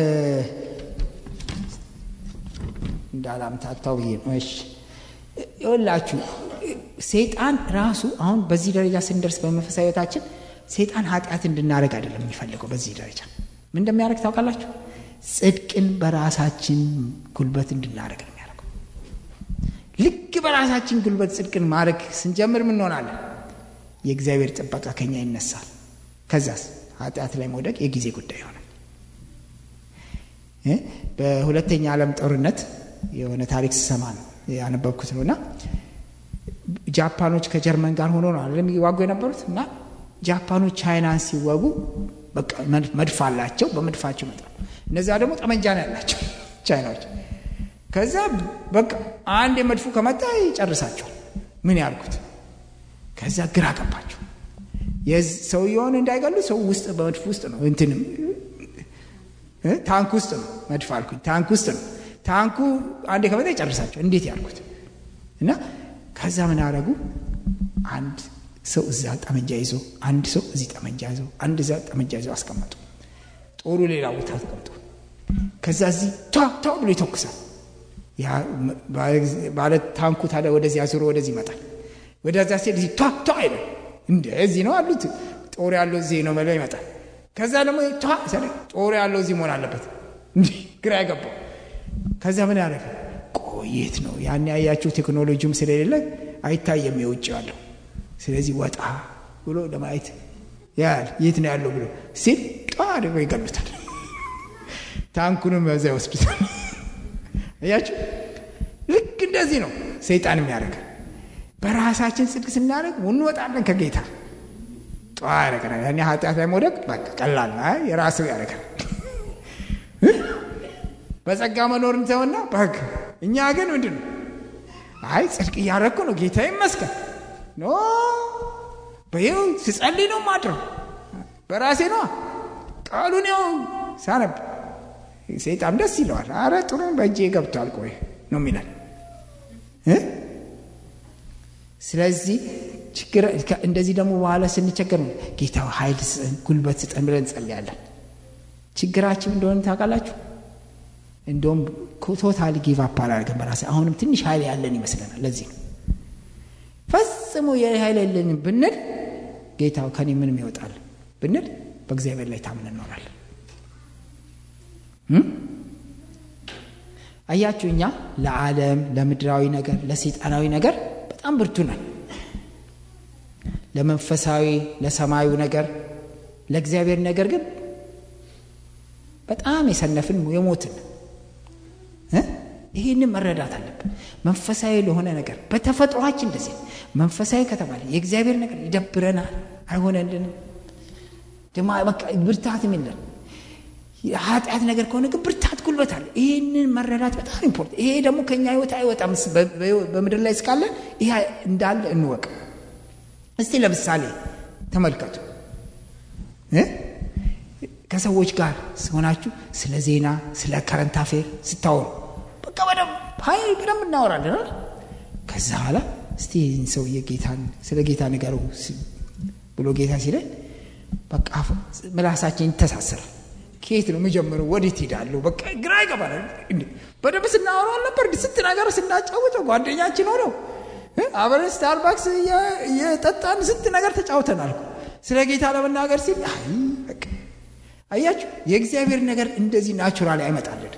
እንዳላምታታው ይሄ ነው። እሺ ይኸውላችሁ ሰይጣን ራሱ አሁን በዚህ ደረጃ ስንደርስ በመንፈሳዊ ሕይወታችን ሰይጣን ኃጢአት እንድናደርግ አይደለም የሚፈልገው። በዚህ ደረጃ ምን እንደሚያደርግ ታውቃላችሁ? ጽድቅን በራሳችን ጉልበት እንድናደርግ ነው የሚያደርገው። ልክ በራሳችን ጉልበት ጽድቅን ማድረግ ስንጀምር ምን እንሆናለን? የእግዚአብሔር ጥበቃ ከኛ ይነሳል። ከዛስ ኃጢአት ላይ መውደቅ የጊዜ ጉዳይ ይሆናል። በሁለተኛ ዓለም ጦርነት የሆነ ታሪክ ስሰማ ነው ያነበብኩት ነውና ጃፓኖች ከጀርመን ጋር ሆኖ ነው አይደል የሚዋጉ የነበሩት እና ጃፓኖች ቻይናን ሲዋጉ በቃ መድፍ አላቸው በመድፋቸው መጣው እነዛ ደግሞ ጠመንጃ ነው ያላቸው ቻይናዎች። ከዛ በቃ አንድ የመድፉ ከመጣ ይጨርሳቸው ምን ያልኩት። ከዛ ግራ ገባቸው። የሰውየውን እንዳይገሉ ሰው ውስጥ በመድፍ ውስጥ ነው እንትንም ታንክ ውስጥ ነው መድፍ አልኩኝ ታንክ ውስጥ ነው ታንኩ አንዴ ከመጣ ይጨርሳቸው እንዴት ያልኩት። እና ከዛ ምን አደረጉ? አንድ ሰው እዛ ጠመንጃ ይዞ፣ አንድ ሰው እዚህ ጠመንጃ ይዞ፣ አንድ እዛ ጠመንጃ ይዞ አስቀመጡ። ጦሩ ሌላ ቦታ ተቀምጦ ከዛ እዚህ ታ ታ ብሎ ይተኩሳል። ያ ባለ ታንኩ ታዲያ ወደዚህ አዙሮ ወደዚህ ይመጣል። ወደዛ ሲል እዚህ ታ ታ አይደል እንደዚህ ነው አሉት። ጦር ያለው እዚህ ነው ማለት ይመጣል። ከዛ ደግሞ ታ ሰለ ጦር ያለው እዚህ መሆን አለበት። እንዴ ግራ ያገባው። ከዛ ምን ያደረገ? ቆየት ነው ያን ያያችሁ ቴክኖሎጂም ስለሌለ አይታየም የውጭ ያለው። ስለዚህ ወጣ ብሎ ለማየት ያል የት ነው ያለው ብሎ ሲል ጣር ወይ ይገሉታል። ታንኩንም በዛው ወስዱታል። አያችሁ ልክ እንደዚህ ነው ሰይጣን የሚያደርገው። በራሳችን ጽድቅ ስናደርግ እንወጣለን ከጌታ ጧር ያደርጋል። ያኔ ኃጢአት ላይ መውደቅ በቃ ቀላል ነው። አይ የራስህ ያደርጋል። በጸጋ መኖር እንተውና በቃ እኛ ግን ምንድነው? አይ ጽድቅ እያደረኩ ነው ጌታ ይመስገን ኖ በየው ስጸልይ ነው ማድረው በራሴ ነው ቃሉን ነው ሳነብ ሰይጣን ደስ ይለዋል። አረ ጥሩ በእጄ ገብቷል ቆይ ነው የሚላል እ ስለዚህ ችግር እንደዚህ ደግሞ በኋላ ስንቸገር ጌታ ኃይል ጉልበት ስጠን ብለን እንጸልያለን። ችግራችን እንደሆነ ታውቃላችሁ። እንደውም ቶታሊ ጊቭ አፕ አላደረግን በራሴ አሁንም ትንሽ ኃይል ያለን ይመስለናል። ለዚህ ነው ፈጽሞ የኃይል የለንም ብንል ጌታው ከኔ ምንም ይወጣል ብንል በእግዚአብሔር ላይ ታምነን እንኖራለን። አያችሁ እኛ ለዓለም ለምድራዊ ነገር ለሰይጣናዊ ነገር በጣም ብርቱ ነን። ለመንፈሳዊ ለሰማዩ ነገር ለእግዚአብሔር ነገር ግን በጣም የሰነፍን የሞትን እ ይሄንን መረዳት አለብን። መንፈሳዊ ለሆነ ነገር በተፈጥሯችን እንደዚህ መንፈሳዊ ከተባለ የእግዚአብሔር ነገር ይደብረናል፣ አይሆነልንም። ደማ በቃ ብርታት የሚለን ኃጢአት ነገር ከሆነ ግን ብርታት ጉልበት አለ። ይሄንን መረዳት በጣም ኢምፖርታንት። ይሄ ደግሞ ከኛ ህይወት አይወጣም። በምድር ላይ እስካለ ይሄ እንዳለ እንወቅ። እስቲ ለምሳሌ ተመልከቱ እ ከሰዎች ጋር ሆናችሁ ስለ ዜና ስለ ከረንት አፌር ስታወሩ በቃ በደም ሃይ በደም እናወራለን አይደል? ከዛ በኋላ እስቲ ሰው የጌታን ስለ ጌታ ነገሩ ብሎ ጌታ ሲለን በቃ ምላሳችን ተሳሰረ። ከየት ነው መጀመሩ? ወዴት ሄዳለሁ? በቃ ግራ ይገባል። እንዴ በደም ስናወራ ነበር ስንት ነገር ስናጫውተው ጓደኛችን ሆነው አብረን ስታርባክስ የጠጣን ስንት ነገር ተጫውተናል። ስለ ጌታ ለመናገር ሲል አይ በቃ አያችሁ የእግዚአብሔር ነገር እንደዚህ ናቹራሊ አይመጣልን።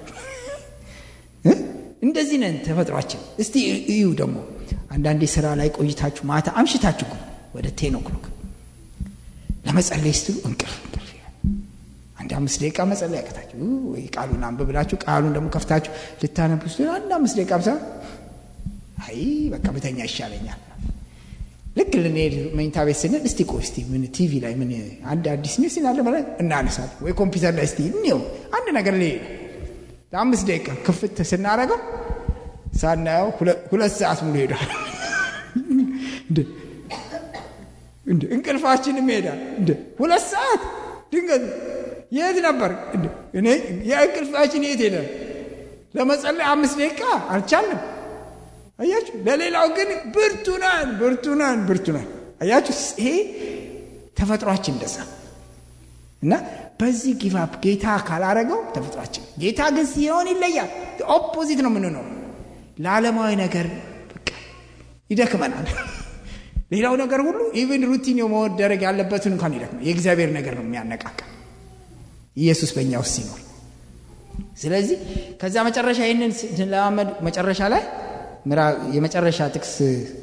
እንደዚህ ነን ተፈጥሯችን። እስቲ እዩ ደግሞ አንዳንዴ ስራ ላይ ቆይታችሁ ማታ አምሽታችሁ ወደ ቴን ኦክሎክ ለመጸለይ ስትሉ እንቅልፍ እንቅልፍ አንድ አምስት ደቂቃ መጸለይ ያቀታችሁ ወይ ቃሉን አንብብላችሁ ቃሉን ደግሞ ከፍታችሁ ልታነቡ ስትሉ አንድ አምስት ደቂቃ ብቻ አይ በቃ በተኛ ይሻለኛል። ልክ ለኔል መኝታ ቤት ስንል እስቲ ቆይ እስቲ ምን ቲቪ ላይ ምን አንድ አዲስ ኒውስ ይላል ማለት እናነሳለን ወይ ኮምፒውተር ላይ እስቲ ነው አንድ ነገር ላይ ለአምስት ደቂቃ ክፍት ስናረገው ሳናየው ሁለት ሰዓት ሙሉ ሄዷል። እንዴ እንዴ እንቅልፋችንም ሄዷል። እንዴ ሁለት ሰዓት ድንገት የት ነበር? እንዴ እኔ የእንቅልፋችን የት ሄደ? ለመጸለይ አምስት ደቂቃ አልቻለም። አያችሁ ለሌላው ግን ብርቱናን ብርቱናን ብርቱናን አያችሁ ይሄ ተፈጥሯችን እንደዛ እና በዚህ ጊቭ አፕ ጌታ ካላረገው ተፈጥሯችን ጌታ ግን ሲሆን ይለያል። ኦፖዚት ነው የምንሆነው። ለዓለማዊ ነገር በቃ ይደክመናል። ሌላው ነገር ሁሉ ኢቭን ሩቲን የመወደረግ ያለበትን እንኳን ይደክመናል። የእግዚአብሔር ነገር ነው የሚያነቃቃ ኢየሱስ በእኛ ውስጥ ሲኖር። ስለዚህ ከዛ መጨረሻ ይሄንን ለማመድ መጨረሻ ላይ የመጨረሻ ጥቅስ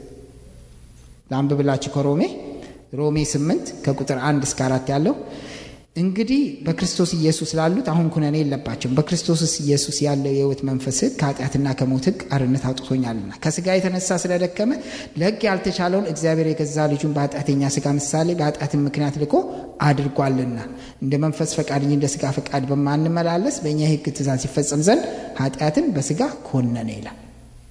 ላንብብላችሁ ከሮሜ ሮሜ ስምንት ከቁጥር አንድ እስከ አራት ያለው እንግዲህ በክርስቶስ ኢየሱስ ላሉት አሁን ኩነኔ የለባቸውም። በክርስቶስ ኢየሱስ ያለው የሕይወት መንፈስ ከኃጢአትና ከሞት ሕግ አርነት አውጥቶኛልና ከሥጋ የተነሳ ስለደከመ ለሕግ ያልተቻለውን እግዚአብሔር የገዛ ልጁን በኃጢአተኛ ሥጋ ምሳሌ በኃጢአትም ምክንያት ልኮ አድርጓልና እንደ መንፈስ ፈቃድ እንጂ እንደ ሥጋ ፈቃድ በማንመላለስ በእኛ ሕግ ትእዛዝ ሲፈጸም ዘንድ ኃጢአትን በሥጋ ኮነነ ይላል።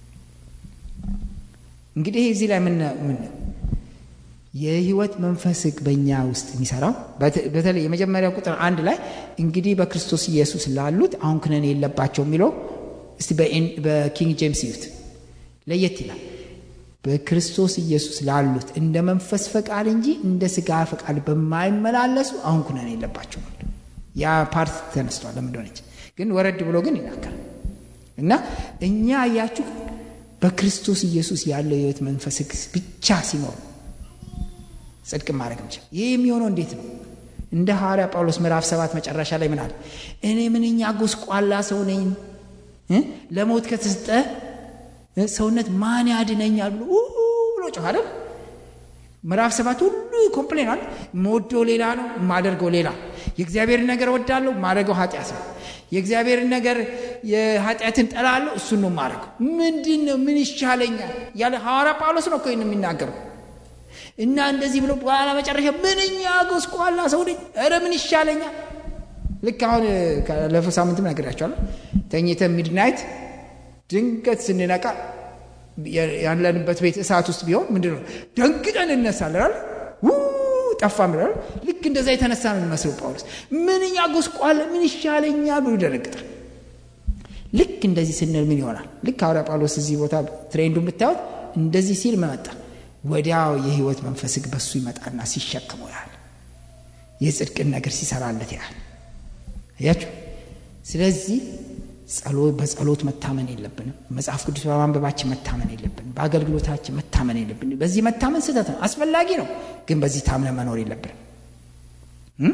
እንግዲህ እዚህ ላይ ምን ምን የሕይወት መንፈስ በእኛ ውስጥ የሚሰራው በተለይ የመጀመሪያው ቁጥር አንድ ላይ እንግዲህ በክርስቶስ ኢየሱስ ላሉት አሁን ኩነኔ የለባቸው የሚለው እስቲ በኪንግ ጄምስ ይዩት ለየት ይላል። በክርስቶስ ኢየሱስ ላሉት እንደ መንፈስ ፈቃድ እንጂ እንደ ሥጋ ፈቃድ በማይመላለሱ አሁን ኩነኔ የለባቸው ነው። ያ ፓርት ተነስቷል። ለምንድነው ግን ወረድ ብሎ ግን ይናገራል እና እኛ ያያችሁ በክርስቶስ ኢየሱስ ያለው የሕይወት መንፈስ ብቻ ሲኖር ጽድቅ ማድረግ እንጂ ይሄ የሚሆነው እንዴት ነው? እንደ ሐዋርያ ጳውሎስ ምዕራፍ ሰባት መጨረሻ ላይ ምን አለ? እኔ ምንኛ ጎስቋላ ሰው ነኝ እ ለሞት ከተሰጠ ሰውነት ማን ያድነኛል ብሎ ብሎ ጮኸ አይደል? ምዕራፍ ሰባት ሁሉ ኮምፕሌን ሞዶ ሌላ ነው ማደርገው ሌላ የእግዚአብሔር ነገር ወዳለው ማድረገው ኃጢአት ነው የእግዚአብሔር ነገር የኃጢአትን ጠላለሁ እሱን ነው ማድረገው ምንድነው ምን ይሻለኛል ያለ ሐዋርያ ጳውሎስ ነው እኮ የሚናገረው እና እንደዚህ ብሎ በኋላ መጨረሻ ምንኛ ጎስቋላ ሰው ነኝ ኧረ ምን ይሻለኛል ልክ አሁን ካለፈው ሳምንት ነግሬያችኋለሁ ተኝተን ሚድናይት ድንገት ስንነቃ ያለንበት ቤት እሳት ውስጥ ቢሆን ምንድነው ደንግጠን እንነሳለን አይደል ው ጠፋም አይደል ልክ እንደዛ የተነሳ ነው የሚመስለው ጳውሎስ ምንኛ ጎስቋላ ምን ይሻለኛል ብሎ ይደነግጣል ልክ እንደዚህ ስንል ምን ይሆናል ልክ ሐዋርያ ጳውሎስ እዚህ ቦታ ትሬንዱን ብታዩት እንደዚህ ሲል መጣ ወዲያው የሕይወት መንፈስ በሱ ይመጣና ሲሸከመው ያህል የጽድቅን ነገር ሲሰራለት ያህል አያችሁ ስለዚህ ጸሎት በጸሎት መታመን የለብንም መጽሐፍ ቅዱስ በማንበባችን መታመን የለብንም በአገልግሎታችን መታመን የለብንም በዚህ መታመን ስህተት ነው አስፈላጊ ነው ግን በዚህ ታምነ መኖር የለብንም እ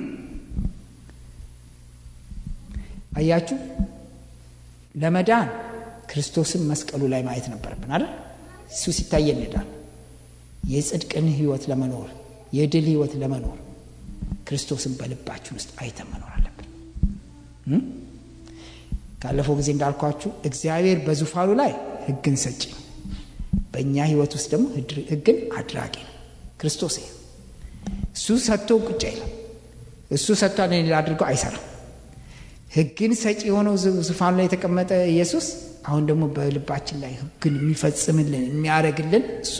አያችሁ ለመዳን ክርስቶስን መስቀሉ ላይ ማየት ነበርብን አይደል እሱ ሲታየን ይላል የጽድቅን ሕይወት ለመኖር የድል ሕይወት ለመኖር ክርስቶስን በልባችን ውስጥ አይተን መኖር አለብን እ ካለፈው ጊዜ እንዳልኳችሁ እግዚአብሔር በዙፋኑ ላይ ሕግን ሰጪ ነው በእኛ ሕይወት ውስጥ ደግሞ ሕግን አድራጊ ነው ክርስቶስ ይሄ እሱ ሰጥቶ ቁጭ አይልም እሱ ሰጥቷል እኔ ላድርገው አይሰራም ሕግን ሰጪ የሆነው ዙፋኑ ላይ የተቀመጠ ኢየሱስ አሁን ደግሞ በልባችን ላይ ሕግን የሚፈጽምልን የሚያደርግልን እሱ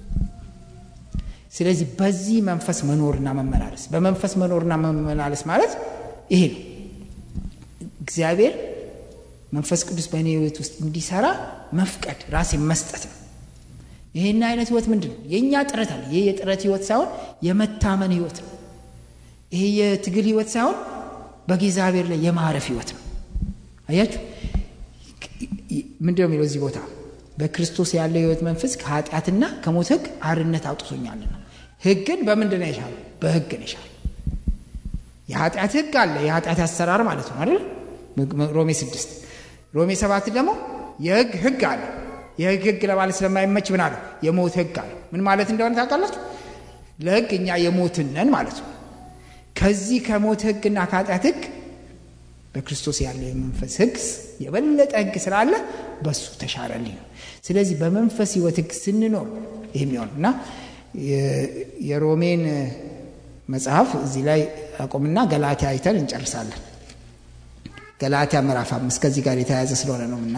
ስለዚህ በዚህ መንፈስ መኖርና መመላለስ በመንፈስ መኖርና መመላለስ ማለት ይሄ ነው እግዚአብሔር መንፈስ ቅዱስ በእኔ ሕይወት ውስጥ እንዲሰራ መፍቀድ ራሴን መስጠት ነው ይሄን አይነት ሕይወት ምንድነው የኛ ጥረት አለ ይሄ የጥረት ሕይወት ሳይሆን የመታመን ሕይወት ነው ይሄ የትግል ሕይወት ሳይሆን በእግዚአብሔር ላይ የማረፍ ሕይወት ነው አያችሁ ምንድነው የሚለው እዚህ ቦታ በክርስቶስ ያለው ሕይወት መንፈስ ከኃጢአትና ከሞት ሕግ አርነት አውጥቶኛልና ሕግን በምንድነው ይሻል በሕግ ነው ይሻል የኃጢአት ሕግ አለ የኃጢአት አሰራር ማለት ነው አይደል ሮሜ ስድስት ሮሜ ሰባት ደግሞ የሕግ ሕግ አለ የሕግ ሕግ ለማለት ስለማይመች ምን አለ የሞት ሕግ አለ ምን ማለት እንደሆነ ታውቃላችሁ ለሕግ እኛ የሞትን ነን ማለት ነው ከዚህ ከሞት ሕግና ከኃጢአት ሕግ በክርስቶስ ያለው የመንፈስ ሕግ የበለጠ ሕግ ስላለ በሱ ተሻረልኝ ነው ስለዚህ በመንፈስ ሕይወት ሕግ ስንኖር የሚሆንና የሮሜን መጽሐፍ እዚህ ላይ አቆምና ገላትያ አይተን እንጨርሳለን ገላትያ ምዕራፍ አምስት ከዚህ ጋር የተያያዘ ስለሆነ ነውና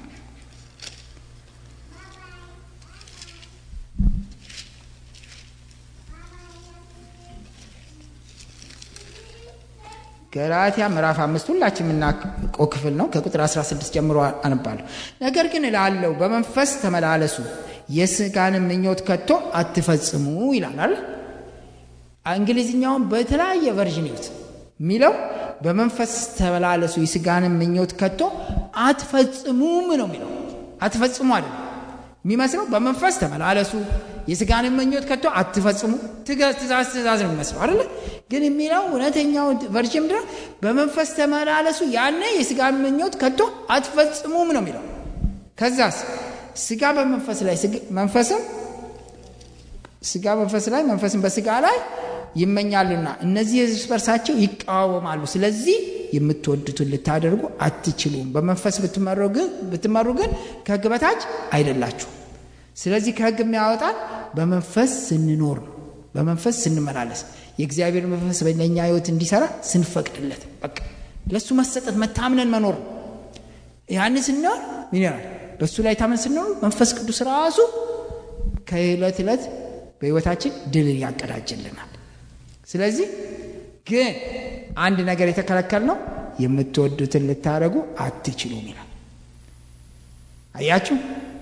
ገላትያ ምዕራፍ አምስት ሁላችን የምናውቀው ክፍል ነው ከቁጥር አስራ ስድስት ጀምሮ አነባለሁ ነገር ግን እላለሁ በመንፈስ ተመላለሱ የሥጋን ምኞት ከቶ አትፈጽሙ ይላል እንግሊዝኛውን በተለያየ ቨርዥን ይዩት ሚለው በመንፈስ ተመላለሱ የሥጋን ምኞት ከቶ አትፈጽሙም ነው ሚለው አትፈጽሙ አይደል የሚመስለው በመንፈስ ተመላለሱ የሥጋን ምኞት ከቶ አትፈጽሙ ትእዛዝ ትእዛዝ ነው የሚመስለው አይደል ግን የሚለው እውነተኛው ቨርዥን ምንድነው በመንፈስ ተመላለሱ ያኔ የሥጋን ምኞት ከቶ አትፈጽሙም ነው የሚለው ከዛስ ሥጋ በመንፈስ ላይ መንፈስም ሥጋ መንፈስ ላይ መንፈስም በሥጋ ላይ ይመኛሉና እነዚህ እርስ በርሳቸው ይቃወማሉ ስለዚህ የምትወዱትን ልታደርጉ አትችሉም በመንፈስ ብትመሩ ግን ብትመሩ ግን ከሕግ በታች አይደላችሁ ስለዚህ ከሕግ የሚያወጣን በመንፈስ ስንኖር በመንፈስ ስንመላለስ የእግዚአብሔር መንፈስ በእኛ ሕይወት እንዲሰራ ስንፈቅድለት በቃ ለሱ መሰጠት መታመንን መኖር ያንስ ነው ምን ይላል በሱ ላይ ታመን ስንኖር መንፈስ ቅዱስ ራሱ ከዕለት ዕለት በሕይወታችን ድል ያቀዳጅልናል ስለዚህ ግን አንድ ነገር የተከለከለ ነው የምትወዱትን ልታረጉ አትችሉም ይላል አያችሁ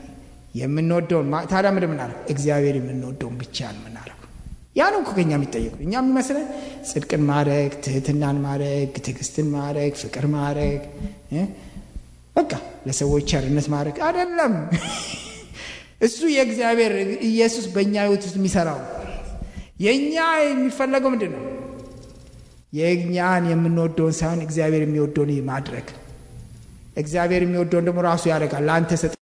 የምንወደውን ታዲያ ምን ምናረግ? እግዚአብሔር የምንወደውን ብቻ የምናረግ። ያ ነው እኮ ከኛ የሚጠየቁ። እኛ የሚመስለን ጽድቅን ማድረግ፣ ትህትናን ማድረግ፣ ትዕግስትን ማድረግ፣ ፍቅር ማድረግ፣ በቃ ለሰዎች ቸርነት ማድረግ አይደለም። እሱ የእግዚአብሔር ኢየሱስ በእኛ ህይወት ውስጥ የሚሰራው። የኛ የሚፈለገው ምንድን ነው? የእኛን የምንወደውን ሳይሆን እግዚአብሔር የሚወደውን ማድረግ። እግዚአብሔር የሚወደውን ደግሞ ራሱ ያደርጋል። ለአንተ